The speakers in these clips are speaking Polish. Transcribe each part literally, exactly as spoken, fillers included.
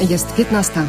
Jest piętnasta.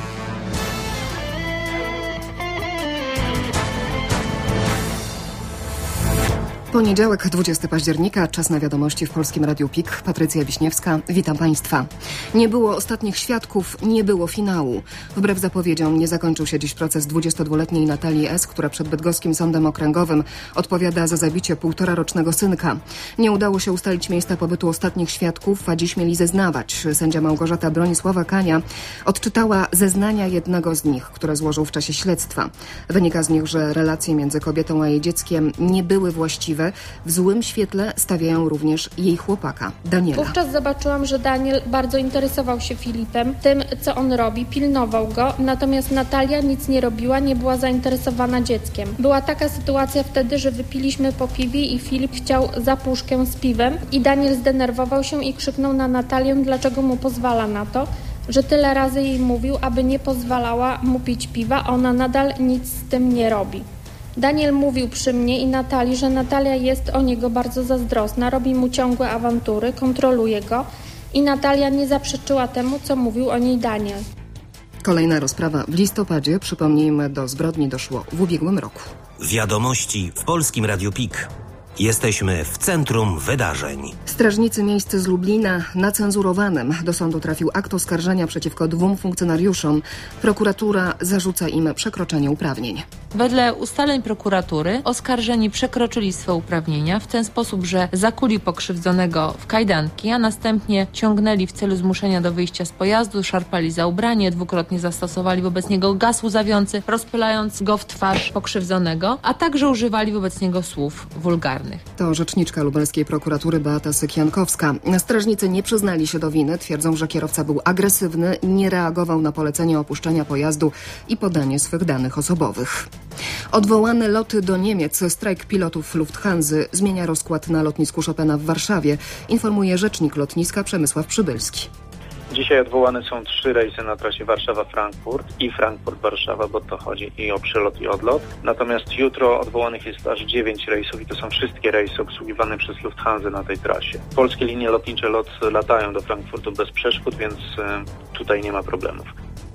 Poniedziałek, dwudziestego października, czas na wiadomości w Polskim Radiu P I K. Patrycja Wiśniewska, witam Państwa. Nie było ostatnich świadków, nie było finału. Wbrew zapowiedziom nie zakończył się dziś proces dwudziestodwuletniej Natalii S., która przed bydgoskim sądem okręgowym odpowiada za zabicie półtorarocznego synka. Nie udało się ustalić miejsca pobytu ostatnich świadków, a dziś mieli zeznawać. Sędzia Małgorzata Bronisława Kania odczytała zeznania jednego z nich, które złożył w czasie śledztwa. Wynika z nich, że relacje między kobietą a jej dzieckiem nie były właściwe. W złym świetle stawiają również jej chłopaka, Daniela. Wówczas zobaczyłam, że Daniel bardzo interesował się Filipem, tym, co on robi, pilnował go, natomiast Natalia nic nie robiła, nie była zainteresowana dzieckiem. Była taka sytuacja wtedy, że wypiliśmy po piwie i Filip chciał za puszkę z piwem i Daniel zdenerwował się i krzyknął na Natalię, dlaczego mu pozwala na to, że tyle razy jej mówił, aby nie pozwalała mu pić piwa, a ona nadal nic z tym nie robi. Daniel mówił przy mnie i Natalii, że Natalia jest o niego bardzo zazdrosna, robi mu ciągłe awantury, kontroluje go i Natalia nie zaprzeczyła temu, co mówił o niej Daniel. Kolejna rozprawa w listopadzie, przypomnijmy, do zbrodni doszło w ubiegłym roku. Wiadomości w Polskim Radiu P I K. Jesteśmy w centrum wydarzeń. Strażnicy miejscy z Lublina na cenzurowanym. Do sądu trafił akt oskarżenia przeciwko dwóm funkcjonariuszom. Prokuratura zarzuca im przekroczenie uprawnień. Wedle ustaleń prokuratury oskarżeni przekroczyli swe uprawnienia w ten sposób, że zakuli pokrzywdzonego w kajdanki, a następnie ciągnęli w celu zmuszenia do wyjścia z pojazdu, szarpali za ubranie, dwukrotnie zastosowali wobec niego gaz łzawiący, rozpylając go w twarz pokrzywdzonego, a także używali wobec niego słów wulgarnych. To rzeczniczka lubelskiej prokuratury Beata Syk-Jankowska. Strażnicy nie przyznali się do winy, twierdzą, że kierowca był agresywny, nie reagował na polecenie opuszczenia pojazdu i podanie swych danych osobowych. Odwołane loty do Niemiec. Strajk pilotów Lufthansy zmienia rozkład na lotnisku Chopina w Warszawie, informuje rzecznik lotniska Przemysław Przybylski. Dzisiaj odwołane są trzy rejsy na trasie Warszawa-Frankfurt i Frankfurt-Warszawa, bo to chodzi i o przylot i odlot. Natomiast jutro odwołanych jest aż dziewięć rejsów i to są wszystkie rejsy obsługiwane przez Lufthansę na tej trasie. Polskie linie lotnicze lot latają do Frankfurtu bez przeszkód, więc tutaj nie ma problemów.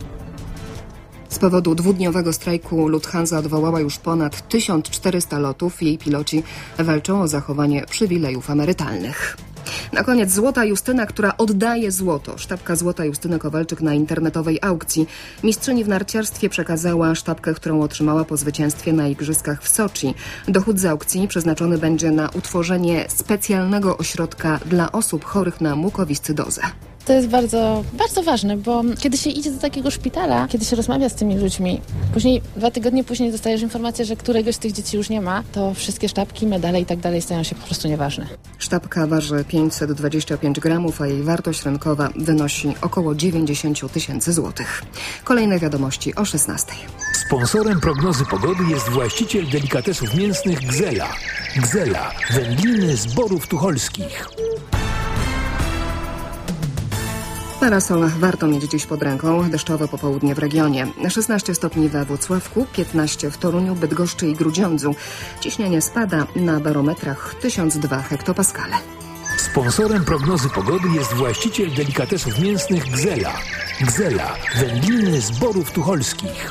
Z powodu dwudniowego strajku Lufthansa odwołała już ponad tysiąc czterysta lotów. Jej piloci walczą o zachowanie przywilejów emerytalnych. Na koniec złota Justyna, która oddaje złoto. Sztabka złota Justyny Kowalczyk na internetowej aukcji. Mistrzyni w narciarstwie przekazała sztabkę, którą otrzymała po zwycięstwie na Igrzyskach w Soczi. Dochód z aukcji przeznaczony będzie na utworzenie specjalnego ośrodka dla osób chorych na mukowiscydozę. To jest bardzo, bardzo ważne, bo kiedy się idzie do takiego szpitala, kiedy się rozmawia z tymi ludźmi, później, dwa tygodnie później dostajesz informację, że któregoś z tych dzieci już nie ma, to wszystkie sztabki, medale i tak dalej stają się po prostu nieważne. Sztabka waży pięćset dwadzieścia pięć gramów, a jej wartość rynkowa wynosi około dziewięćdziesiąt tysięcy złotych. Kolejne wiadomości o szesnastej. Sponsorem prognozy pogody jest właściciel delikatesów mięsnych Gzela. Gzela, wędliny z Borów Tucholskich. Parasol warto mieć dziś pod ręką. Deszczowe popołudnie w regionie. szesnaście stopni we Włocławku, piętnaście w Toruniu, Bydgoszczy i Grudziądzu. Ciśnienie spada na barometrach tysiąc dwa hektopaskale. Sponsorem prognozy pogody jest właściciel delikatesów mięsnych Gzela. Gzela, wędliny z Borów Tucholskich.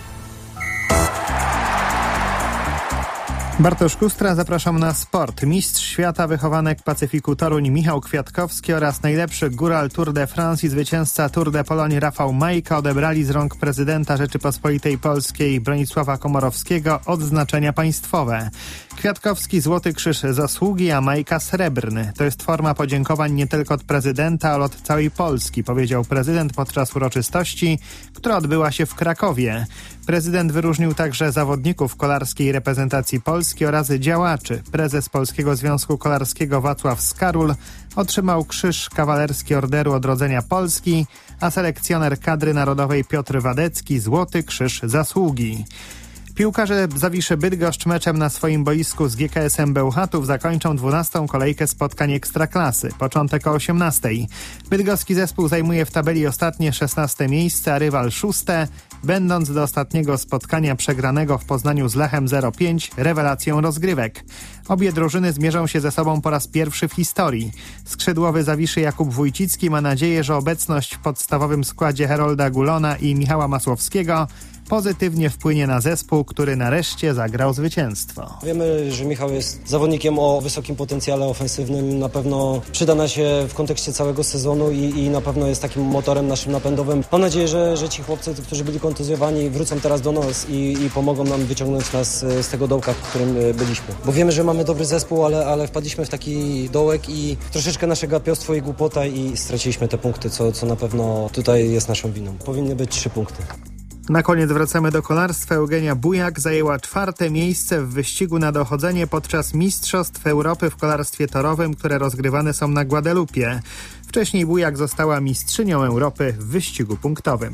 Bartosz Kustra, zapraszam na sport. Mistrz świata wychowanek Pacyfiku Toruń Michał Kwiatkowski oraz najlepszy góral Tour de France i zwycięzca Tour de Pologne Rafał Majka odebrali z rąk prezydenta Rzeczypospolitej Polskiej Bronisława Komorowskiego odznaczenia państwowe. Kwiatkowski Złoty Krzyż Zasługi, a Majka srebrny. To jest forma podziękowań nie tylko od prezydenta, ale od całej Polski, powiedział prezydent podczas uroczystości, która odbyła się w Krakowie. Prezydent wyróżnił także zawodników kolarskiej reprezentacji Polski oraz działaczy. Prezes Polskiego Związku Kolarskiego Wacław Skarul otrzymał Krzyż Kawalerski Orderu Odrodzenia Polski, a selekcjoner kadry narodowej Piotr Wadecki Złoty Krzyż Zasługi. Piłkarze Zawiszy Bydgoszcz meczem na swoim boisku z G K S-em Bełchatów zakończą dwunastą kolejkę spotkań Ekstraklasy. Początek o osiemnastej. Bydgoski zespół zajmuje w tabeli ostatnie szesnaste miejsce, a rywal szóste, będąc do ostatniego spotkania przegranego w Poznaniu z Lechem zero pięć rewelacją rozgrywek. Obie drużyny zmierzą się ze sobą po raz pierwszy w historii. Skrzydłowy Zawiszy Jakub Wójcicki ma nadzieję, że obecność w podstawowym składzie Herolda Gulona i Michała Masłowskiego pozytywnie wpłynie na zespół, który nareszcie zagrał zwycięstwo. Wiemy, że Michał jest zawodnikiem o wysokim potencjale ofensywnym. Na pewno przyda nam się w kontekście całego sezonu i, i na pewno jest takim motorem naszym napędowym. Mam nadzieję, że, że ci chłopcy, którzy byli kontuzjowani, wrócą teraz do nas i, i pomogą nam wyciągnąć nas z tego dołka, w którym byliśmy. Bo wiemy, że mamy dobry zespół, ale, ale wpadliśmy w taki dołek i troszeczkę nasze gapiostwo i głupota i straciliśmy te punkty, co, co na pewno tutaj jest naszą winą. Powinny być trzy punkty. Na koniec wracamy do kolarstwa. Eugenia Bujak zajęła czwarte miejsce w wyścigu na dochodzenie podczas Mistrzostw Europy w kolarstwie torowym, które rozgrywane są na Guadalupie. Wcześniej Bujak została mistrzynią Europy w wyścigu punktowym.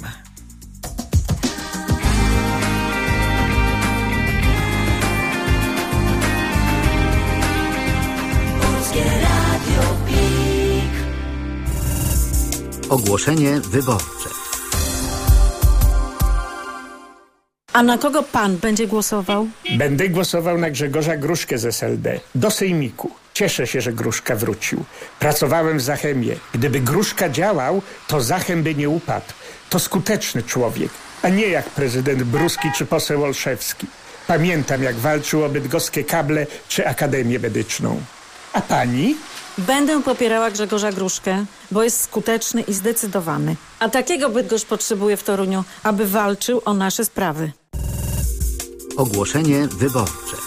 Ogłoszenie wyborcze. A na kogo pan będzie głosował? Będę głosował na Grzegorza Gruszkę z S L D. Do sejmiku. Cieszę się, że Gruszka wrócił. Pracowałem w Zachemie. Gdyby Gruszka działał, to Zachem by nie upadł. To skuteczny człowiek, a nie jak prezydent Bruski czy poseł Olszewski. Pamiętam, jak walczył o bydgoskie kable czy Akademię Medyczną. A pani? Będę popierała Grzegorza Gruszkę, bo jest skuteczny i zdecydowany. A takiego Bydgoszcz potrzebuje w Toruniu, aby walczył o nasze sprawy. Ogłoszenie wyborcze.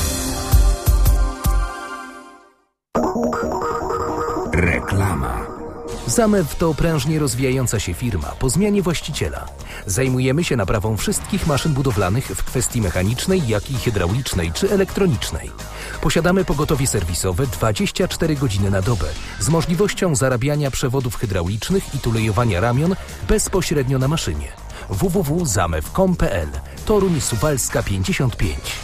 Reklama. Zamew to prężnie rozwijająca się firma po zmianie właściciela. Zajmujemy się naprawą wszystkich maszyn budowlanych w kwestii mechanicznej, jak i hydraulicznej czy elektronicznej. Posiadamy pogotowie serwisowe dwadzieścia cztery godziny na dobę z możliwością zarabiania przewodów hydraulicznych i tulejowania ramion bezpośrednio na maszynie. w w w kropka zamew kropka com kropka p l. Toruń Suwalska pięćdziesiąt pięć.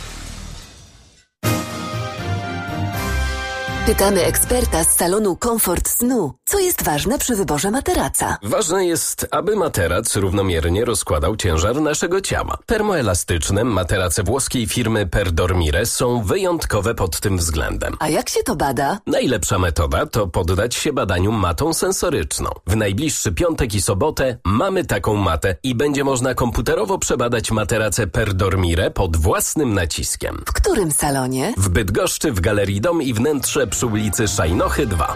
Pytamy eksperta z salonu Komfort Snu, co jest ważne przy wyborze materaca. Ważne jest, aby materac równomiernie rozkładał ciężar naszego ciała. Termoelastyczne materace włoskiej firmy Perdormire są wyjątkowe pod tym względem. A jak się to bada? Najlepsza metoda to poddać się badaniu matą sensoryczną. W najbliższy piątek i sobotę mamy taką matę i będzie można komputerowo przebadać materace Perdormire pod własnym naciskiem. W którym salonie? W Bydgoszczy, w Galerii Dom i wnętrze przy ulicy Szajnochy dwa.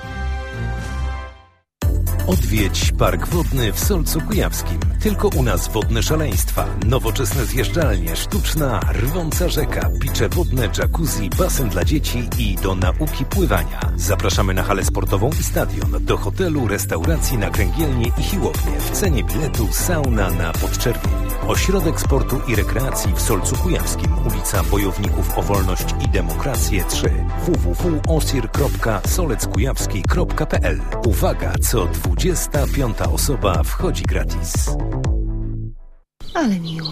Odwiedź Park Wodny w Solcu Kujawskim. Tylko u nas wodne szaleństwa, nowoczesne zjeżdżalnie, sztuczna, rwąca rzeka, picze wodne, jacuzzi, basen dla dzieci i do nauki pływania. Zapraszamy na halę sportową i stadion, do hotelu, restauracji na Kręgielnie i Siłownię. W cenie biletu sauna na Podczerwień. Ośrodek Sportu i Rekreacji w Solcu Kujawskim, ulica Bojowników o Wolność i Demokrację trzy. w w w kropka osir kropka soleckujawski kropka p l. Uwaga, co dwudziesta piąta osoba wchodzi gratis. Ale miło.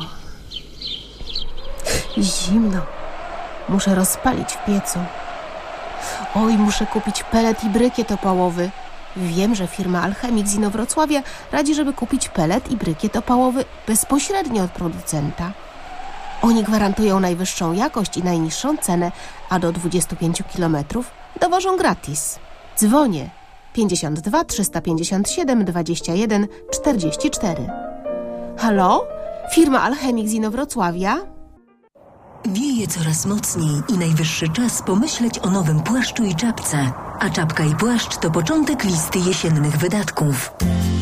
Zimno. Muszę rozpalić w piecu. Oj, muszę kupić pelet i brykiet opałowy. Wiem, że firma Alchemik z Inowrocławia radzi, żeby kupić pelet i brykiet opałowy bezpośrednio od producenta. Oni gwarantują najwyższą jakość i najniższą cenę, a do dwudziestu pięciu kilometrów dowożą gratis. Dzwonię pięćdziesiąt dwa trzysta pięćdziesiąt siedem dwadzieścia jeden czterdzieści cztery. Halo? Firma Alchemik z Inowrocławia? Wieje coraz mocniej i najwyższy czas pomyśleć o nowym płaszczu i czapce. A czapka i płaszcz to początek listy jesiennych wydatków.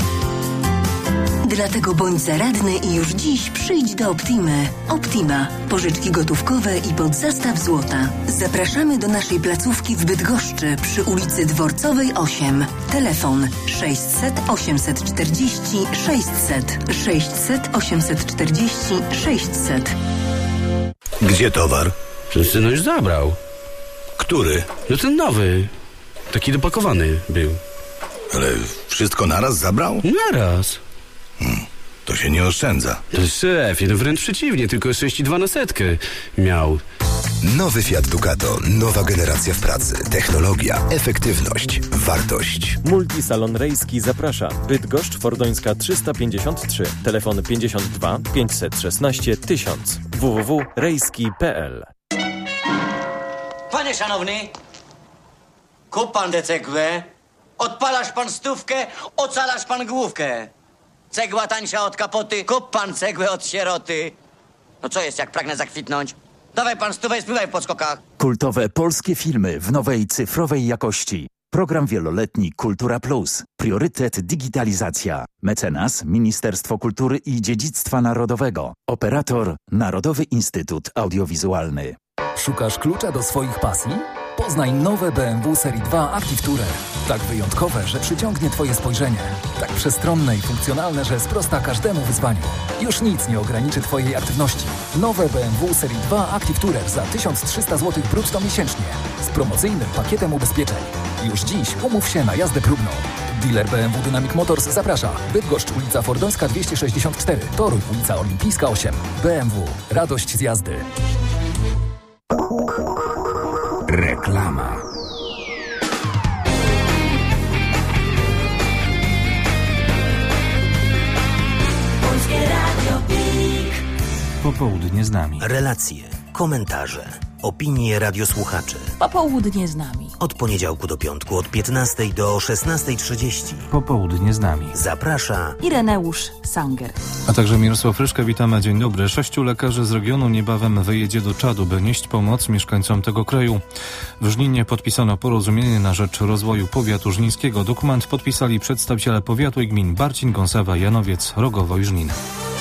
Dlatego bądź zaradny i już dziś przyjdź do Optimy. Optima. Pożyczki gotówkowe i pod zastaw złota. Zapraszamy do naszej placówki w Bydgoszczy przy ulicy Dworcowej osiem. Telefon sześćset osiemset czterdzieści sześćset. sześćset osiemset czterdzieści sześćset. Gdzie towar? Przecież no już zabrał. Który? No ten nowy. Taki dopakowany był. Ale wszystko naraz zabrał? Naraz. Hmm. To się nie oszczędza. Szefie, no wręcz przeciwnie, tylko sześć i dwa na setkę miał. Nowy Fiat Ducato. Nowa generacja w pracy. Technologia, efektywność, wartość. Multisalon Rejski zaprasza. Bydgoszcz Fordońska trzysta pięćdziesiąt trzy. Telefon pięćdziesiąt dwa pięćset szesnaście tysiąc. w w w kropka rejski kropka p l. Panie szanowny, kup pan tę cegłę, odpalasz pan stówkę, ocalasz pan główkę. Cegła tańsza od kapoty, kup pan cegłę od sieroty. No co jest, jak pragnę zakwitnąć? Dawaj pan stówę i spływaj w podskokach. Kultowe polskie filmy w nowej cyfrowej jakości. Program wieloletni Kultura Plus. Priorytet digitalizacja. Mecenas Ministerstwo Kultury i Dziedzictwa Narodowego. Operator Narodowy Instytut Audiowizualny. Szukasz klucza do swoich pasji? Poznaj nowe B M W Serii dwa Active Tourer. Tak wyjątkowe, że przyciągnie Twoje spojrzenie. Tak przestronne i funkcjonalne, że sprosta każdemu wyzwaniu. Już nic nie ograniczy Twojej aktywności. Nowe B M W Serii dwa Active Tourer za tysiąc trzysta złotych brutto miesięcznie. Z promocyjnym pakietem ubezpieczeń. Już dziś umów się na jazdę próbną. Dealer B M W Dynamic Motors zaprasza. Bydgoszcz, ulica Fordońska dwieście sześćdziesiąt cztery. Toruń, ulica Olimpijska osiem. B M W. Radość z jazdy. Reklama. Polskie Radio Pik. Popołudnie z nami. Relacje, komentarze, opinie radiosłuchaczy. Popołudnie z nami. Od poniedziałku do piątku od piętnastej do szesnastej trzydzieści. Popołudnie z nami. Zaprasza Ireneusz Sanger. A także Mirosław Ryszka, witamy, dzień dobry. Sześciu lekarzy z regionu niebawem wyjedzie do Czadu, by nieść pomoc mieszkańcom tego kraju. W Żninie podpisano porozumienie na rzecz rozwoju powiatu żnińskiego. Dokument podpisali przedstawiciele powiatu i gmin Barcin, Gąsawa, Janowiec, Rogowo i Żnin.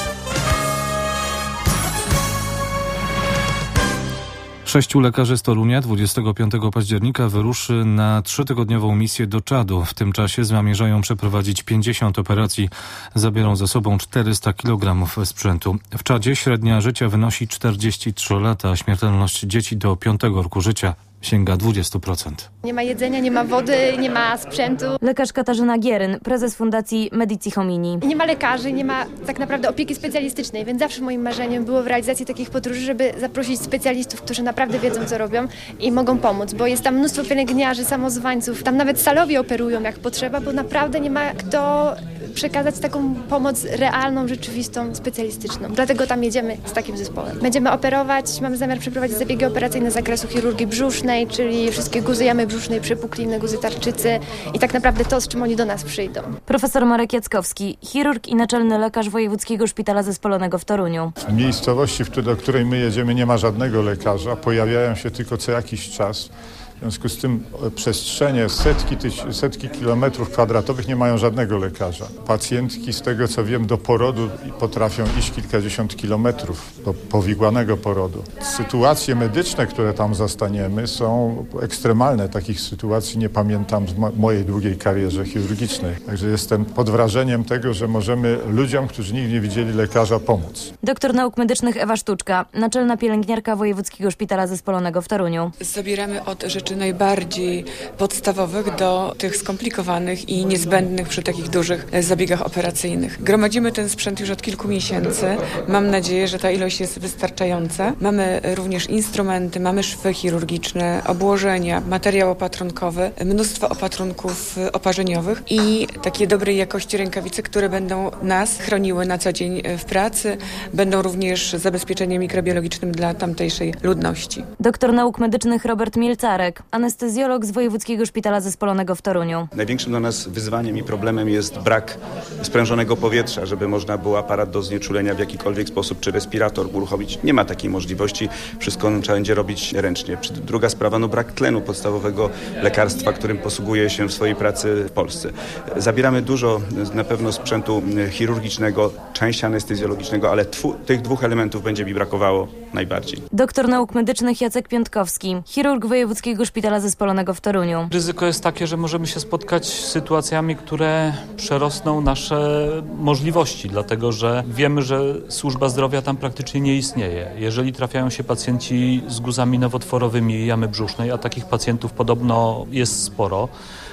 Sześciu lekarzy z Torunia dwudziestego piątego października wyruszy na trzytygodniową misję do Czadu. W tym czasie zamierzają przeprowadzić pięćdziesiąt operacji. Zabiorą ze sobą czterysta kilogramów sprzętu. W Czadzie średnia życia wynosi czterdzieści trzy lata, a śmiertelność dzieci do piątego roku życia sięga dwadzieścia procent. Nie ma jedzenia, nie ma wody, nie ma sprzętu. Lekarz Katarzyna Gieryn, prezes Fundacji Medici Homini. Nie ma lekarzy, nie ma tak naprawdę opieki specjalistycznej, więc zawsze moim marzeniem było w realizacji takich podróży, żeby zaprosić specjalistów, którzy naprawdę wiedzą, co robią i mogą pomóc, bo jest tam mnóstwo pielęgniarzy, samozwańców, tam nawet salowie operują jak potrzeba, bo naprawdę nie ma kto przekazać taką pomoc realną, rzeczywistą, specjalistyczną. Dlatego tam jedziemy z takim zespołem. Będziemy operować, mamy zamiar przeprowadzić zabiegi operacyjne z zakresu chirurgii brzusznej, czyli wszystkie guzy jamy brzusznej, przepukliny, guzy tarczycy i tak naprawdę to, z czym oni do nas przyjdą. Profesor Marek Jackowski, chirurg i naczelny lekarz Wojewódzkiego Szpitala Zespolonego w Toruniu. W miejscowości, do której my jedziemy, nie ma żadnego lekarza, pojawiają się tylko co jakiś czas. W związku z tym przestrzenie setki, tyś, setki kilometrów kwadratowych nie mają żadnego lekarza. Pacjentki, z tego co wiem, do porodu potrafią iść kilkadziesiąt kilometrów, do powikłanego porodu. Sytuacje medyczne, które tam zastaniemy, są ekstremalne. Takich sytuacji nie pamiętam z mo- mojej długiej karierze chirurgicznej. Także jestem pod wrażeniem tego, że możemy ludziom, którzy nigdy nie widzieli lekarza, pomóc. Doktor nauk medycznych Ewa Sztuczka, naczelna pielęgniarka Wojewódzkiego Szpitala Zespolonego w Toruniu. Zabieramy od rzeczy najbardziej podstawowych do tych skomplikowanych i niezbędnych przy takich dużych zabiegach operacyjnych. Gromadzimy ten sprzęt już od kilku miesięcy. Mam nadzieję, że ta ilość jest wystarczająca. Mamy również instrumenty, mamy szwy chirurgiczne, obłożenia, materiał opatrunkowy, mnóstwo opatrunków oparzeniowych i takie dobrej jakości rękawice, które będą nas chroniły na co dzień w pracy. Będą również zabezpieczeniem mikrobiologicznym dla tamtejszej ludności. Doktor nauk medycznych Robert Mielcarek, anestezjolog z Wojewódzkiego Szpitala Zespolonego w Toruniu. Największym dla nas wyzwaniem i problemem jest brak sprężonego powietrza, żeby można było aparat do znieczulenia w jakikolwiek sposób, czy respirator uruchomić. Nie ma takiej możliwości. Wszystko trzeba będzie robić ręcznie. Druga sprawa, no brak tlenu, podstawowego lekarstwa, którym posługuje się w swojej pracy w Polsce. Zabieramy dużo na pewno sprzętu chirurgicznego, części anestezjologicznego, ale tfu, tych dwóch elementów będzie mi brakowało najbardziej. Doktor nauk medycznych Jacek Piątkowski, chirurg Wojewódzkiego Szpitala Zespolonego w Toruniu. Ryzyko jest takie, że możemy się spotkać z sytuacjami, które przerosną nasze możliwości, dlatego że wiemy, że służba zdrowia tam praktycznie nie istnieje. Jeżeli trafiają się pacjenci z guzami nowotworowymi jamy brzusznej, a takich pacjentów podobno jest sporo,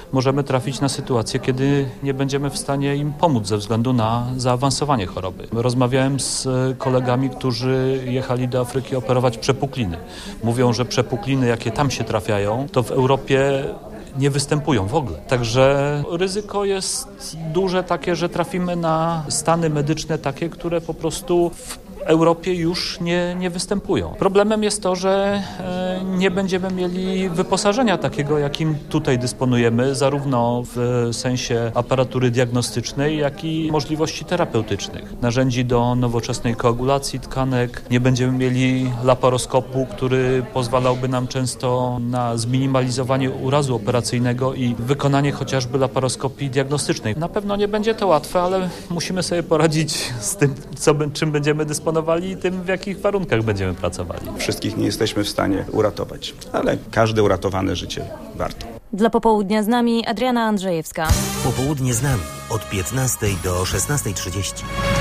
możemy trafić na sytuację, kiedy nie będziemy w stanie im pomóc ze względu na zaawansowanie choroby. Rozmawiałem z kolegami, którzy jechali do Afryki operować przepukliny. Mówią, że przepukliny, jakie tam się trafiają, to w Europie nie występują w ogóle. Także ryzyko jest duże takie, że trafimy na stany medyczne takie, które po prostu w Europie już nie, nie występują. Problemem jest to, że e, nie będziemy mieli wyposażenia takiego, jakim tutaj dysponujemy, zarówno w sensie aparatury diagnostycznej, jak i możliwości terapeutycznych. Narzędzi do nowoczesnej koagulacji tkanek. Nie będziemy mieli laparoskopu, który pozwalałby nam często na zminimalizowanie urazu operacyjnego i wykonanie chociażby laparoskopii diagnostycznej. Na pewno nie będzie to łatwe, ale musimy sobie poradzić z tym, co, czym będziemy dysponowali i tym, w jakich warunkach będziemy pracowali. Wszystkich nie jesteśmy w stanie uratować, ale każde uratowane życie warto. Dla Popołudnia z nami Adriana Andrzejewska. Popołudnie z nami od piętnastej do szesnastej trzydzieści.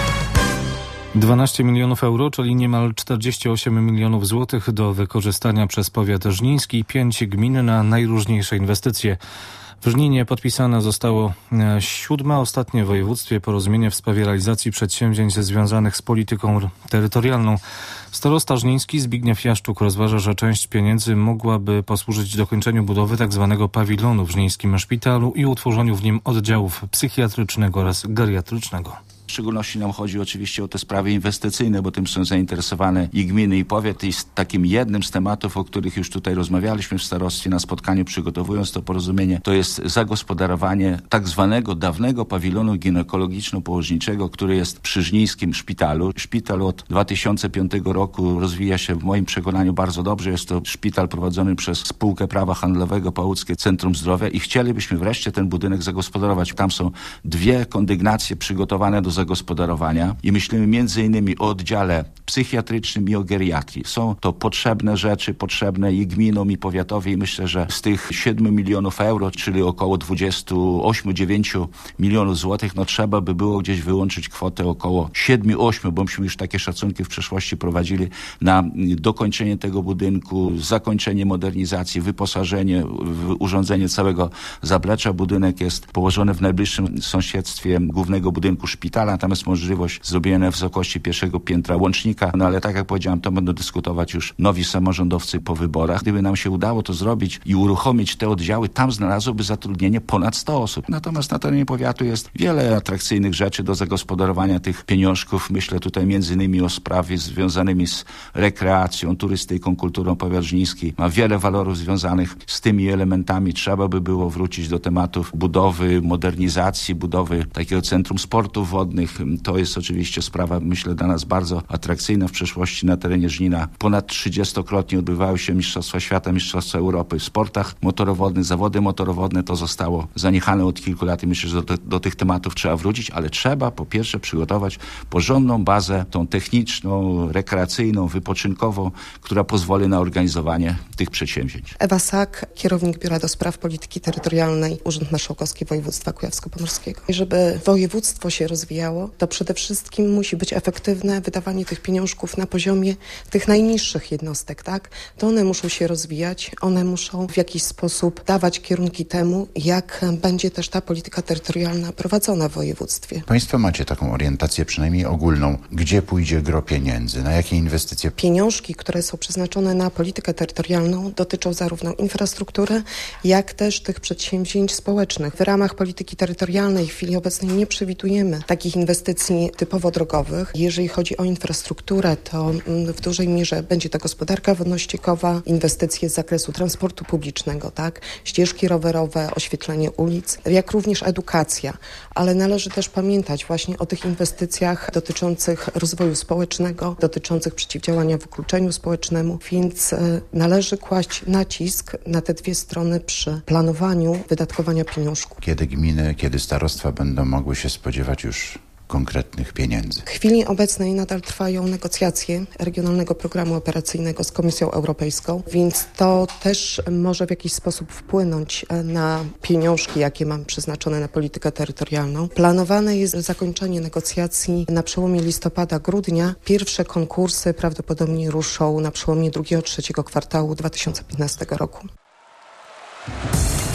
dwanaście milionów euro, czyli niemal czterdzieści osiem milionów złotych do wykorzystania przez powiat żniński i pięć gmin na najróżniejsze inwestycje. W Żninie podpisane zostało siódme ostatnie w województwie porozumienie w sprawie realizacji przedsięwzięć związanych z polityką terytorialną. Starosta żniński Zbigniew Jaszczuk rozważa, że część pieniędzy mogłaby posłużyć dokończeniu budowy tzw. pawilonu w żnińskim szpitalu i utworzeniu w nim oddziałów psychiatrycznego oraz geriatrycznego. W szczególności nam chodzi oczywiście o te sprawy inwestycyjne, bo tym są zainteresowane i gminy, i powiat. I z takim jednym z tematów, o których już tutaj rozmawialiśmy w starostwie na spotkaniu, przygotowując to porozumienie, to jest zagospodarowanie tak zwanego dawnego pawilonu ginekologiczno-położniczego, który jest przy żnińskim szpitalu. Szpital od dwa tysiące piątego roku rozwija się w moim przekonaniu bardzo dobrze. Jest to szpital prowadzony przez spółkę prawa handlowego Pałuckie Centrum Zdrowia i chcielibyśmy wreszcie ten budynek zagospodarować. Tam są dwie kondygnacje przygotowane do zagospodarowania i myślimy między innymi o oddziale psychiatrycznym i o geriatrii. Są to potrzebne rzeczy, potrzebne i gminom, i powiatowi i myślę, że z tych siedmiu milionów euro, czyli około dwadzieścia osiem do dziewięciu milionów złotych, no trzeba by było gdzieś wyłączyć kwotę około siedem osiem, bo myśmy już takie szacunki w przeszłości prowadzili na dokończenie tego budynku, zakończenie modernizacji, wyposażenie, urządzenie całego zaplecza. Budynek jest położony w najbliższym sąsiedztwie głównego budynku szpitala, natomiast możliwość zrobienia w wysokości pierwszego piętra łącznika, no ale tak jak powiedziałem, to będą dyskutować już nowi samorządowcy po wyborach. Gdyby nam się udało to zrobić i uruchomić te oddziały, tam znalazłoby zatrudnienie ponad sto osób. Natomiast na terenie powiatu jest wiele atrakcyjnych rzeczy do zagospodarowania tych pieniążków. Myślę tutaj między innymi o sprawie związanymi z rekreacją, turystyką, kulturą. Powiat żniński ma wiele walorów związanych z tymi elementami. Trzeba by było wrócić do tematów budowy, modernizacji, budowy takiego centrum sportu wodnych. To jest oczywiście sprawa, myślę, dla nas bardzo atrakcyjna. W przeszłości na terenie Żnina ponad trzydziestokrotnie odbywały się Mistrzostwa Świata, Mistrzostwa Europy w sportach motorowodnych, zawody motorowodne. To zostało zaniechane od kilku lat i myślę, że do, do tych tematów trzeba wrócić, ale trzeba po pierwsze przygotować porządną bazę, tą techniczną, rekreacyjną, wypoczynkową, która pozwoli na organizowanie tych przedsięwzięć. Ewa Sak, kierownik Biura do Spraw Polityki Terytorialnej, Urząd Marszałkowski Województwa Kujawsko-Pomorskiego. Żeby województwo się rozwijało, to przede wszystkim musi być efektywne wydawanie tych pieniążków na poziomie tych najniższych jednostek, tak? To one muszą się rozwijać, one muszą w jakiś sposób dawać kierunki temu, jak będzie też ta polityka terytorialna prowadzona w województwie. Państwo macie taką orientację przynajmniej ogólną, gdzie pójdzie gro pieniędzy, na jakie inwestycje? Pieniążki, które są przeznaczone na politykę terytorialną, dotyczą zarówno infrastruktury, jak też tych przedsięwzięć społecznych. W ramach polityki terytorialnej w chwili obecnej nie przewidujemy takich inwestycji typowo drogowych. Jeżeli chodzi o infrastrukturę, to w dużej mierze będzie to gospodarka wodno-ściekowa, inwestycje z zakresu transportu publicznego, tak, ścieżki rowerowe, oświetlenie ulic, jak również edukacja. Ale należy też pamiętać właśnie o tych inwestycjach dotyczących rozwoju społecznego, dotyczących przeciwdziałania wykluczeniu społecznemu, więc należy kłaść nacisk na te dwie strony przy planowaniu wydatkowania pieniążków. Kiedy gminy, kiedy starostwa będą mogły się spodziewać już konkretnych pieniędzy? W chwili obecnej nadal trwają negocjacje Regionalnego Programu Operacyjnego z Komisją Europejską, więc to też może w jakiś sposób wpłynąć na pieniążki, jakie mamy przeznaczone na politykę terytorialną. Planowane jest zakończenie negocjacji na przełomie listopada-grudnia. Pierwsze konkursy prawdopodobnie ruszą na przełomie drugiego, trzeciego kwartału dwa tysiące piętnastego roku.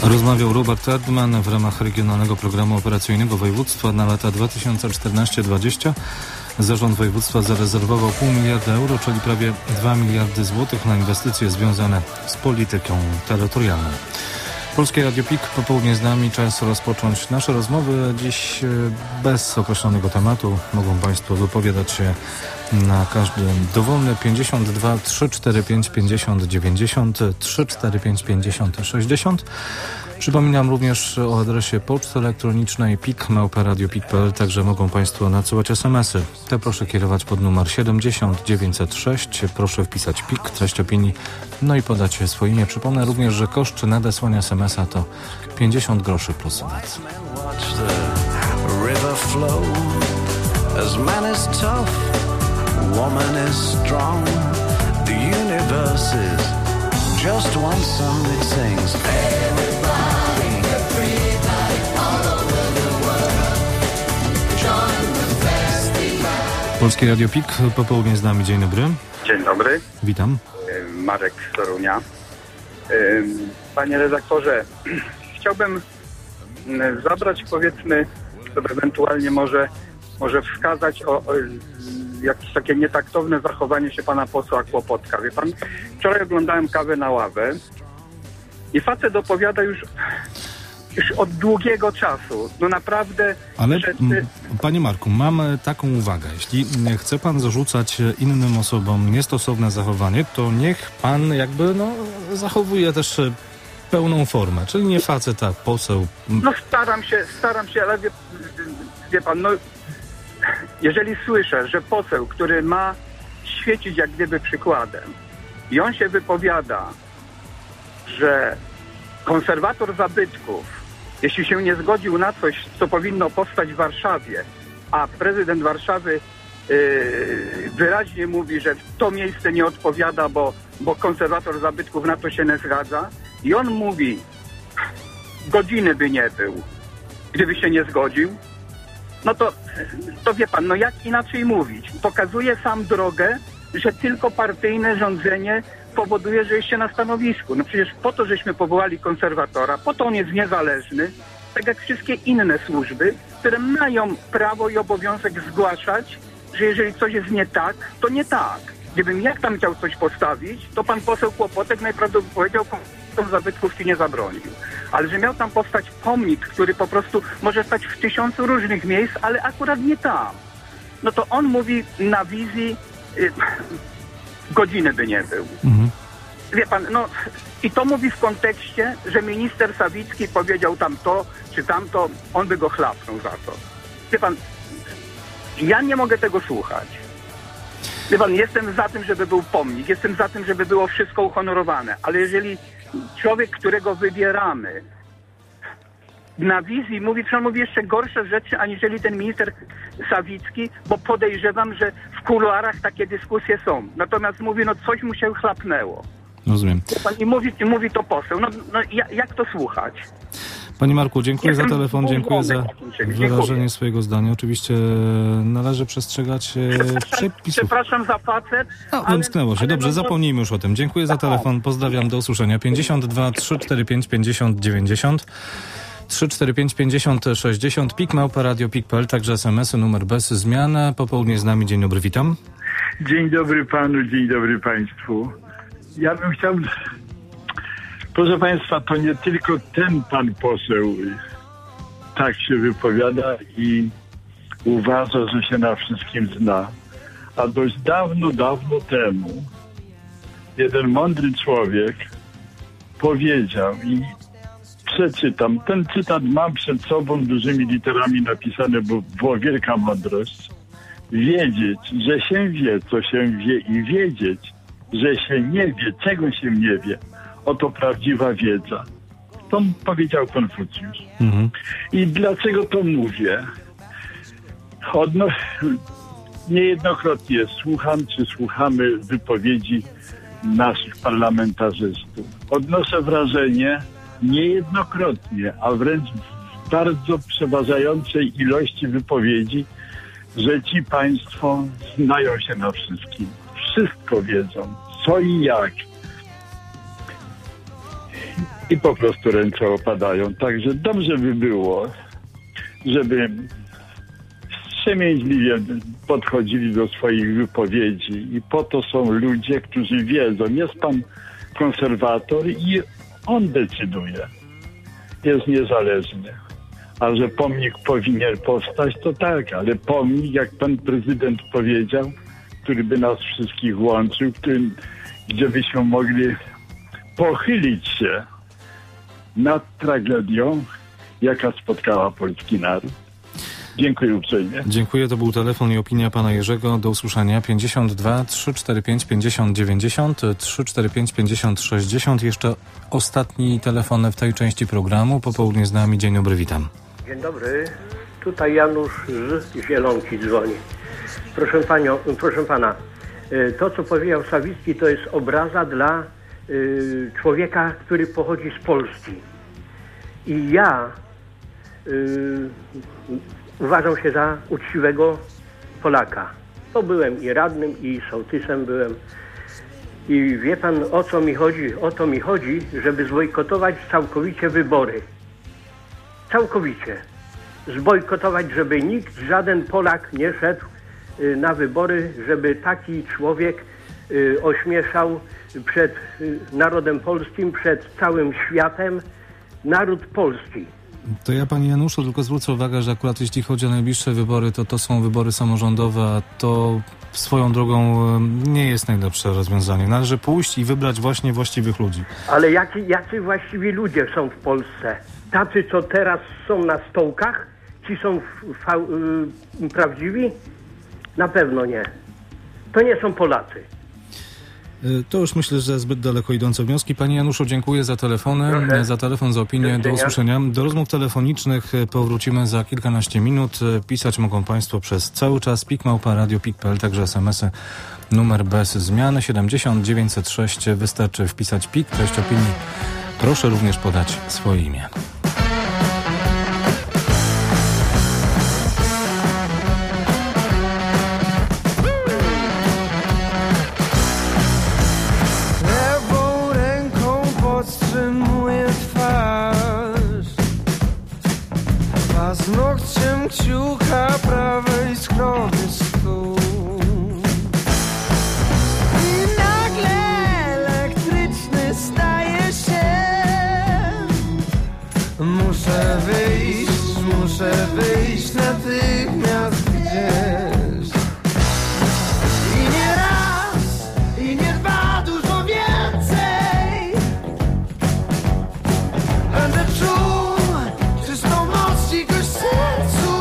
Rozmawiał Robert Erdman w ramach Regionalnego Programu Operacyjnego Województwa na lata dwa tysiące czternaście dwadzieścia. Zarząd województwa zarezerwował pół miliarda euro, czyli prawie dwa miliardy złotych na inwestycje związane z polityką terytorialną. Polskie Radio P I K, popołudnie z nami, czas rozpocząć nasze rozmowy. Dziś bez określonego tematu mogą Państwo wypowiadać się na każdy dowolny pięćdziesiąt dwa trzysta czterdzieści pięć pięćdziesiąt dziewięćdziesiąt, trzysta czterdzieści pięć pięćdziesiąt sześćdziesiąt. Przypominam również o adresie poczty elektronicznej pik małpa radio pik kropka p l, także mogą Państwo nadsyłać esemesy. Te proszę kierować pod numer siedemdziesiąt dziewięćset sześć. Proszę wpisać P I K, treść opinii, no i podać swoje imię. Przypomnę również, że koszt nadesłania esemesa to pięćdziesiąt groszy plus V A T. Just one song that sings. Everybody get free, like all over the world. Join the festival. Polskie Radio P I K, popołudnie z nami. Dzień dobry. Dzień dobry. Witam. Marek z Torunia. Panie redaktorze, chciałbym zabrać, powiedzmy, sobie ewentualnie może, może wskazać o, o jakieś takie nietaktowne zachowanie się pana posła Kłopotka. Wie pan, wczoraj oglądałem Kawę na ławę i facet opowiada już, już od długiego czasu. No naprawdę... Ale rzeczy... m, panie Marku, mam taką uwagę. Jeśli chce pan zarzucać innym osobom niestosowne zachowanie, to niech pan jakby no, zachowuje też pełną formę. Czyli nie facet, a poseł. No staram się, staram się, ale wie, wie pan, no jeżeli słyszę, że poseł, który ma świecić jak gdyby przykładem i on się wypowiada, że konserwator zabytków, jeśli się nie zgodził na coś, co powinno powstać w Warszawie, a prezydent Warszawy yy, wyraźnie mówi, że to miejsce nie odpowiada, bo, bo konserwator zabytków na to się nie zgadza, i on mówi, godziny by nie był, gdyby się nie zgodził, no to, to wie pan, no jak inaczej mówić? Pokazuje sam drogę, że tylko partyjne rządzenie powoduje, że jest się na stanowisku. No przecież po to, żeśmy powołali konserwatora, po to on jest niezależny, tak jak wszystkie inne służby, które mają prawo i obowiązek zgłaszać, że jeżeli coś jest nie tak, to nie tak. Gdybym jak tam chciał coś postawić, to pan poseł Kłopotek najprawdopodobniej powiedział, że zabytków ci nie zabronił. Ale że miał tam powstać pomnik, który po prostu może stać w tysiącu różnych miejsc, ale akurat nie tam. No to on mówi na wizji, y, godziny by nie był. Mhm. Wie pan, no i to mówi w kontekście, że minister Sawicki powiedział tam to, czy tamto, on by go chlapnął za to. Wie pan, ja nie mogę tego słuchać. Wie pan, jestem za tym, żeby był pomnik, jestem za tym, żeby było wszystko uhonorowane, ale jeżeli człowiek, którego wybieramy, na wizji mówi, że on mówi jeszcze gorsze rzeczy, aniżeli ten minister Sawicki, bo podejrzewam, że w kuluarach takie dyskusje są. Natomiast mówi, no coś mu się chlapnęło. Rozumiem. I mówi, i mówi to poseł. No, no jak to słuchać? Panie Marku, dziękuję Jestem za telefon, dziękuję za wyrażenie dziękuję. swojego zdania. Oczywiście należy przestrzegać przepisów. Przepraszam za facet. No, wymsknęło się. Dobrze, zapomnijmy już o tym. Dziękuję za telefon, pozdrawiam, do usłyszenia. pięćdziesiąt dwa trzysta czterdzieści pięć pięćdziesiąt dziewięćdziesiąt, trzysta czterdzieści pięć pięćdziesiąt sześćdziesiąt, P I K małpa radio pik kropka p l, także esemesy, numer bez zmian. Popołudnie z nami, dzień dobry, witam. Dzień dobry panu, dzień dobry państwu. Ja bym chciał... Proszę państwa, to nie tylko ten pan poseł tak się wypowiada i uważa, że się na wszystkim zna. A dość dawno, dawno temu jeden mądry człowiek powiedział, i przeczytam, ten cytat mam przed sobą dużymi literami napisane, bo była wielka mądrość. Wiedzieć, że się wie, co się wie, i wiedzieć, że się nie wie, czego się nie wie. Oto prawdziwa wiedza. To powiedział Konfucjusz. Mhm. I dlaczego to mówię? Odno... Niejednokrotnie słucham, czy słuchamy wypowiedzi naszych parlamentarzystów. Odnoszę wrażenie, niejednokrotnie, a wręcz w bardzo przeważającej ilości wypowiedzi, że ci państwo znają się na wszystkim. Wszystko wiedzą, co i jak. i po prostu ręce opadają. Także dobrze by było, żeby wstrzemięźliwie podchodzili do swoich wypowiedzi i po to są ludzie, którzy wiedzą. Jest pan konserwator i on decyduje. Jest niezależny. A że pomnik powinien powstać, to tak, ale pomnik, jak pan prezydent powiedział, który by nas wszystkich łączył, który, gdzie byśmy mogli pochylić się nad tragedią, jaka spotkała polski naród. Dziękuję uprzejmie. Dziękuję, to był telefon i opinia pana Jerzego. Do usłyszenia. pięćdziesiąt dwa trzysta czterdzieści pięć pięćdziesiąt dziewięćdziesiąt, trzysta czterdzieści pięć pięćdziesiąt sześćdziesiąt. Jeszcze ostatni telefon w tej części programu. Popołudnie z nami. Dzień dobry, witam. Dzień dobry. Tutaj Janusz z Zielonki dzwoni. Proszę panią, proszę pana, to co powiedział Sawicki, to jest obraza dla y, człowieka, który pochodzi z Polski. I ja y, uważam się za uczciwego Polaka. To byłem i radnym, i sołtysem byłem. I wie pan, o co mi chodzi? O to mi chodzi, żeby zbojkotować całkowicie wybory. Całkowicie. Zbojkotować, żeby nikt, żaden Polak nie szedł y, na wybory, żeby taki człowiek y, ośmieszał przed y, narodem polskim, przed całym światem naród polski. To ja, panie Januszu, tylko zwrócę uwagę, że akurat jeśli chodzi o najbliższe wybory, to to są wybory samorządowe, a to swoją drogą nie jest najlepsze rozwiązanie. Należy pójść i wybrać właśnie właściwych ludzi. Ale jacy, jacy właściwi ludzie są w Polsce? Tacy, co teraz są na stołkach? Ci są fa- y- prawdziwi? Na pewno nie. To nie są Polacy. To już myślę, że zbyt daleko idące wnioski. Panie Januszu, dziękuję za telefony, Proszę. za telefon, za opinię. Do usłyszenia. Do rozmów telefonicznych powrócimy za kilkanaście minut. Pisać mogą państwo przez cały czas. pik małpa radio pik kropka p l, także es em esy. Numer bez zmian siedemdziesiąt dziewięćset sześć. Wystarczy wpisać pik, treść opinii. Proszę również podać swoje imię. Podtrzymuję twarz, paznokciem kciuka prawej skrony stół. I nagle elektryczny staje się. Muszę wyjść, muszę wyjść natychmiast gdzieś. I nie raz, i nie dwa, dużo więcej. Będę czuł czystą moc i gość w sercu.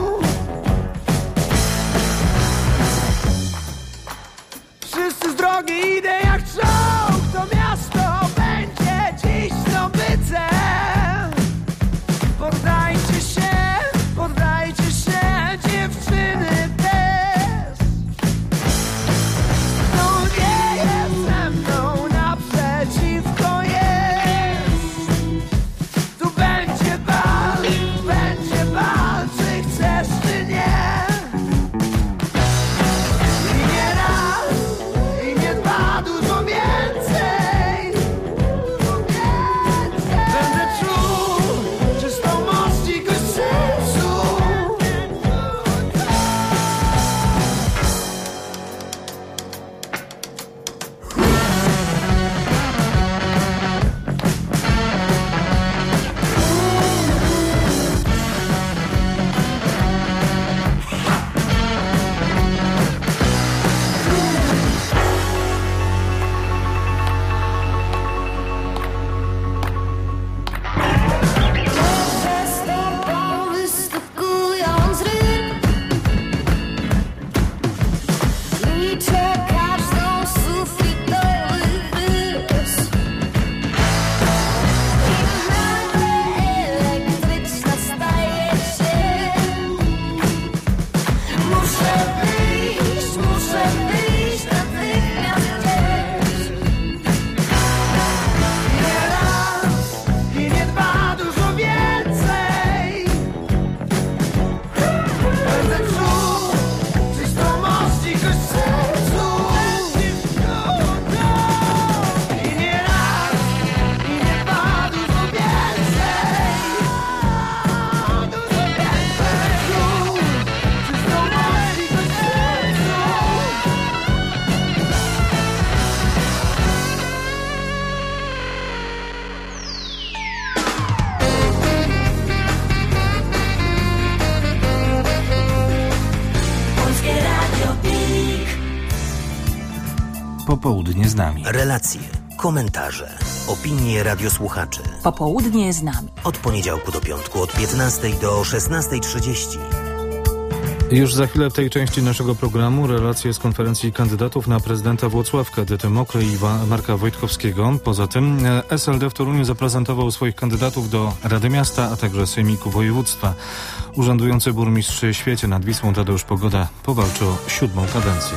Wszyscy z drogi idę jak czołg. To miasto będzie dziś zdobycem. Poddajcie się, poddajcie Popołudnie z nami. Relacje, komentarze, opinie radiosłuchaczy. Popołudnie z nami. Od poniedziałku do piątku od piętnastej do szesnastej trzydzieści. Już za chwilę w tej części naszego programu relacje z konferencji kandydatów na prezydenta Włocławka, Edyty Mokrej i Marka Wojtkowskiego. Poza tym S L D w Toruniu zaprezentował swoich kandydatów do Rady Miasta, a także Sejmiku Województwa. Urzędujący burmistrz Świecie nad Wisłą Tadeusz Pogoda powalczy o siódmą kadencję.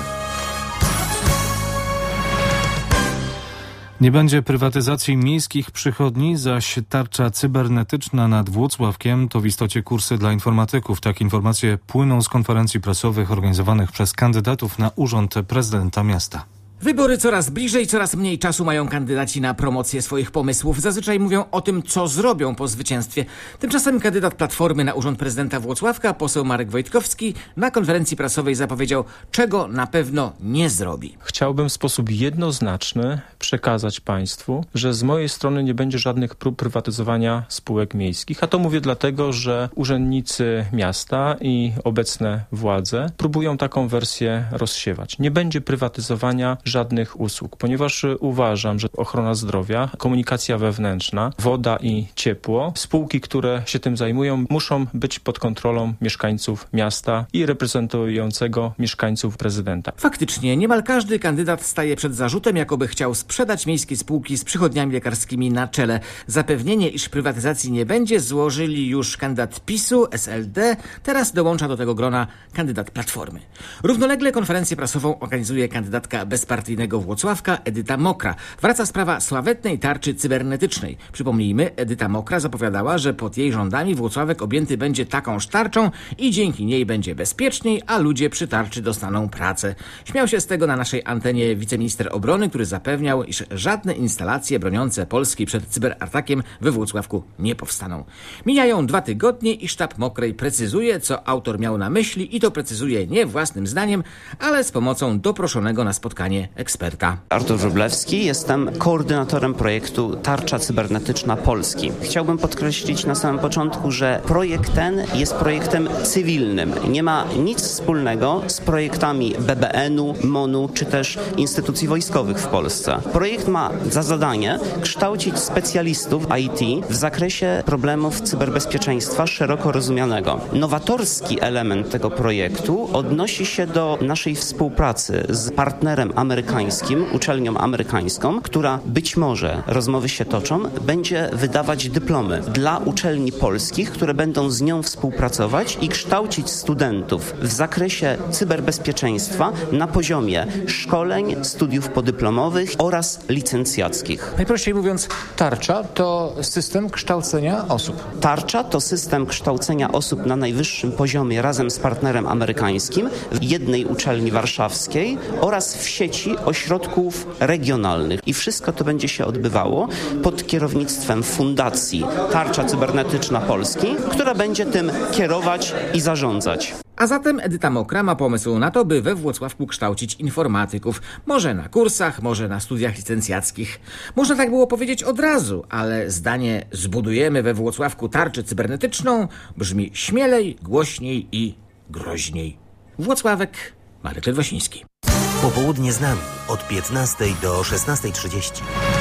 Nie będzie prywatyzacji miejskich przychodni, zaś tarcza cybernetyczna nad Włocławkiem to w istocie kursy dla informatyków. Tak informacje płyną z konferencji prasowych organizowanych przez kandydatów na urząd prezydenta miasta. Wybory coraz bliżej, coraz mniej czasu mają kandydaci na promocję swoich pomysłów. Zazwyczaj mówią o tym, co zrobią po zwycięstwie. Tymczasem kandydat Platformy na urząd prezydenta Włocławka, poseł Marek Wojtkowski, na konferencji prasowej zapowiedział, czego na pewno nie zrobi. Chciałbym w sposób jednoznaczny przekazać państwu, że z mojej strony nie będzie żadnych prób prywatyzowania spółek miejskich. A to mówię dlatego, że urzędnicy miasta i obecne władze próbują taką wersję rozsiewać. Nie będzie prywatyzowania żadnych usług, ponieważ uważam, że ochrona zdrowia, komunikacja wewnętrzna, woda i ciepło, spółki, które się tym zajmują, muszą być pod kontrolą mieszkańców miasta i reprezentującego mieszkańców prezydenta. Faktycznie, niemal każdy kandydat staje przed zarzutem, jakoby chciał sprzedać miejskie spółki z przychodniami lekarskimi na czele. Zapewnienie, iż prywatyzacji nie będzie, złożyli już kandydat PiSu, S L D, teraz dołącza do tego grona kandydat Platformy. Równolegle konferencję prasową organizuje kandydatka bezpartyjnego Włocławka Edyta Mokra. Wraca sprawa sławetnej tarczy cybernetycznej. Przypomnijmy, Edyta Mokra zapowiadała, że pod jej rządami Włocławek objęty będzie takąż tarczą i dzięki niej będzie bezpieczniej, a ludzie przy tarczy dostaną pracę. Śmiał się z tego na naszej antenie wiceminister obrony, który zapewniał, iż żadne instalacje broniące Polski przed cyberatakiem we Włocławku nie powstaną. Mijają dwa tygodnie i sztab Mokrej precyzuje, co autor miał na myśli, i to precyzuje nie własnym zdaniem, ale z pomocą doproszonego na spotkanie eksperta. Artur Wróblewski, jestem koordynatorem projektu Tarcza Cybernetyczna Polski. Chciałbym podkreślić na samym początku, że projekt ten jest projektem cywilnym. Nie ma nic wspólnego z projektami B B N-u, M O N-u czy też instytucji wojskowych w Polsce. Projekt ma za zadanie kształcić specjalistów I T w zakresie problemów cyberbezpieczeństwa szeroko rozumianego. Nowatorski element tego projektu odnosi się do naszej współpracy z partnerem amerykańskim, uczelnią amerykańską, która być może, rozmowy się toczą, będzie wydawać dyplomy dla uczelni polskich, które będą z nią współpracować i kształcić studentów w zakresie cyberbezpieczeństwa na poziomie szkoleń, studiów podyplomowych oraz licencjackich. Najprościej mówiąc, tarcza to system kształcenia osób. Tarcza to system kształcenia osób na najwyższym poziomie razem z partnerem amerykańskim w jednej uczelni warszawskiej oraz w sieci ośrodków regionalnych. I wszystko to będzie się odbywało pod kierownictwem Fundacji Tarcza Cybernetyczna Polski, która będzie tym kierować i zarządzać. A zatem Edyta Mokra ma pomysł na to, by we Włocławku kształcić informatyków. Może na kursach, może na studiach licencjackich. Można tak było powiedzieć od razu, ale zdanie "zbudujemy we Włocławku tarczę cybernetyczną" brzmi śmielej, głośniej i groźniej. Włocławek, Marek Ledwosiński. Popołudnie z nami od piętnastej do szesnastej trzydzieści.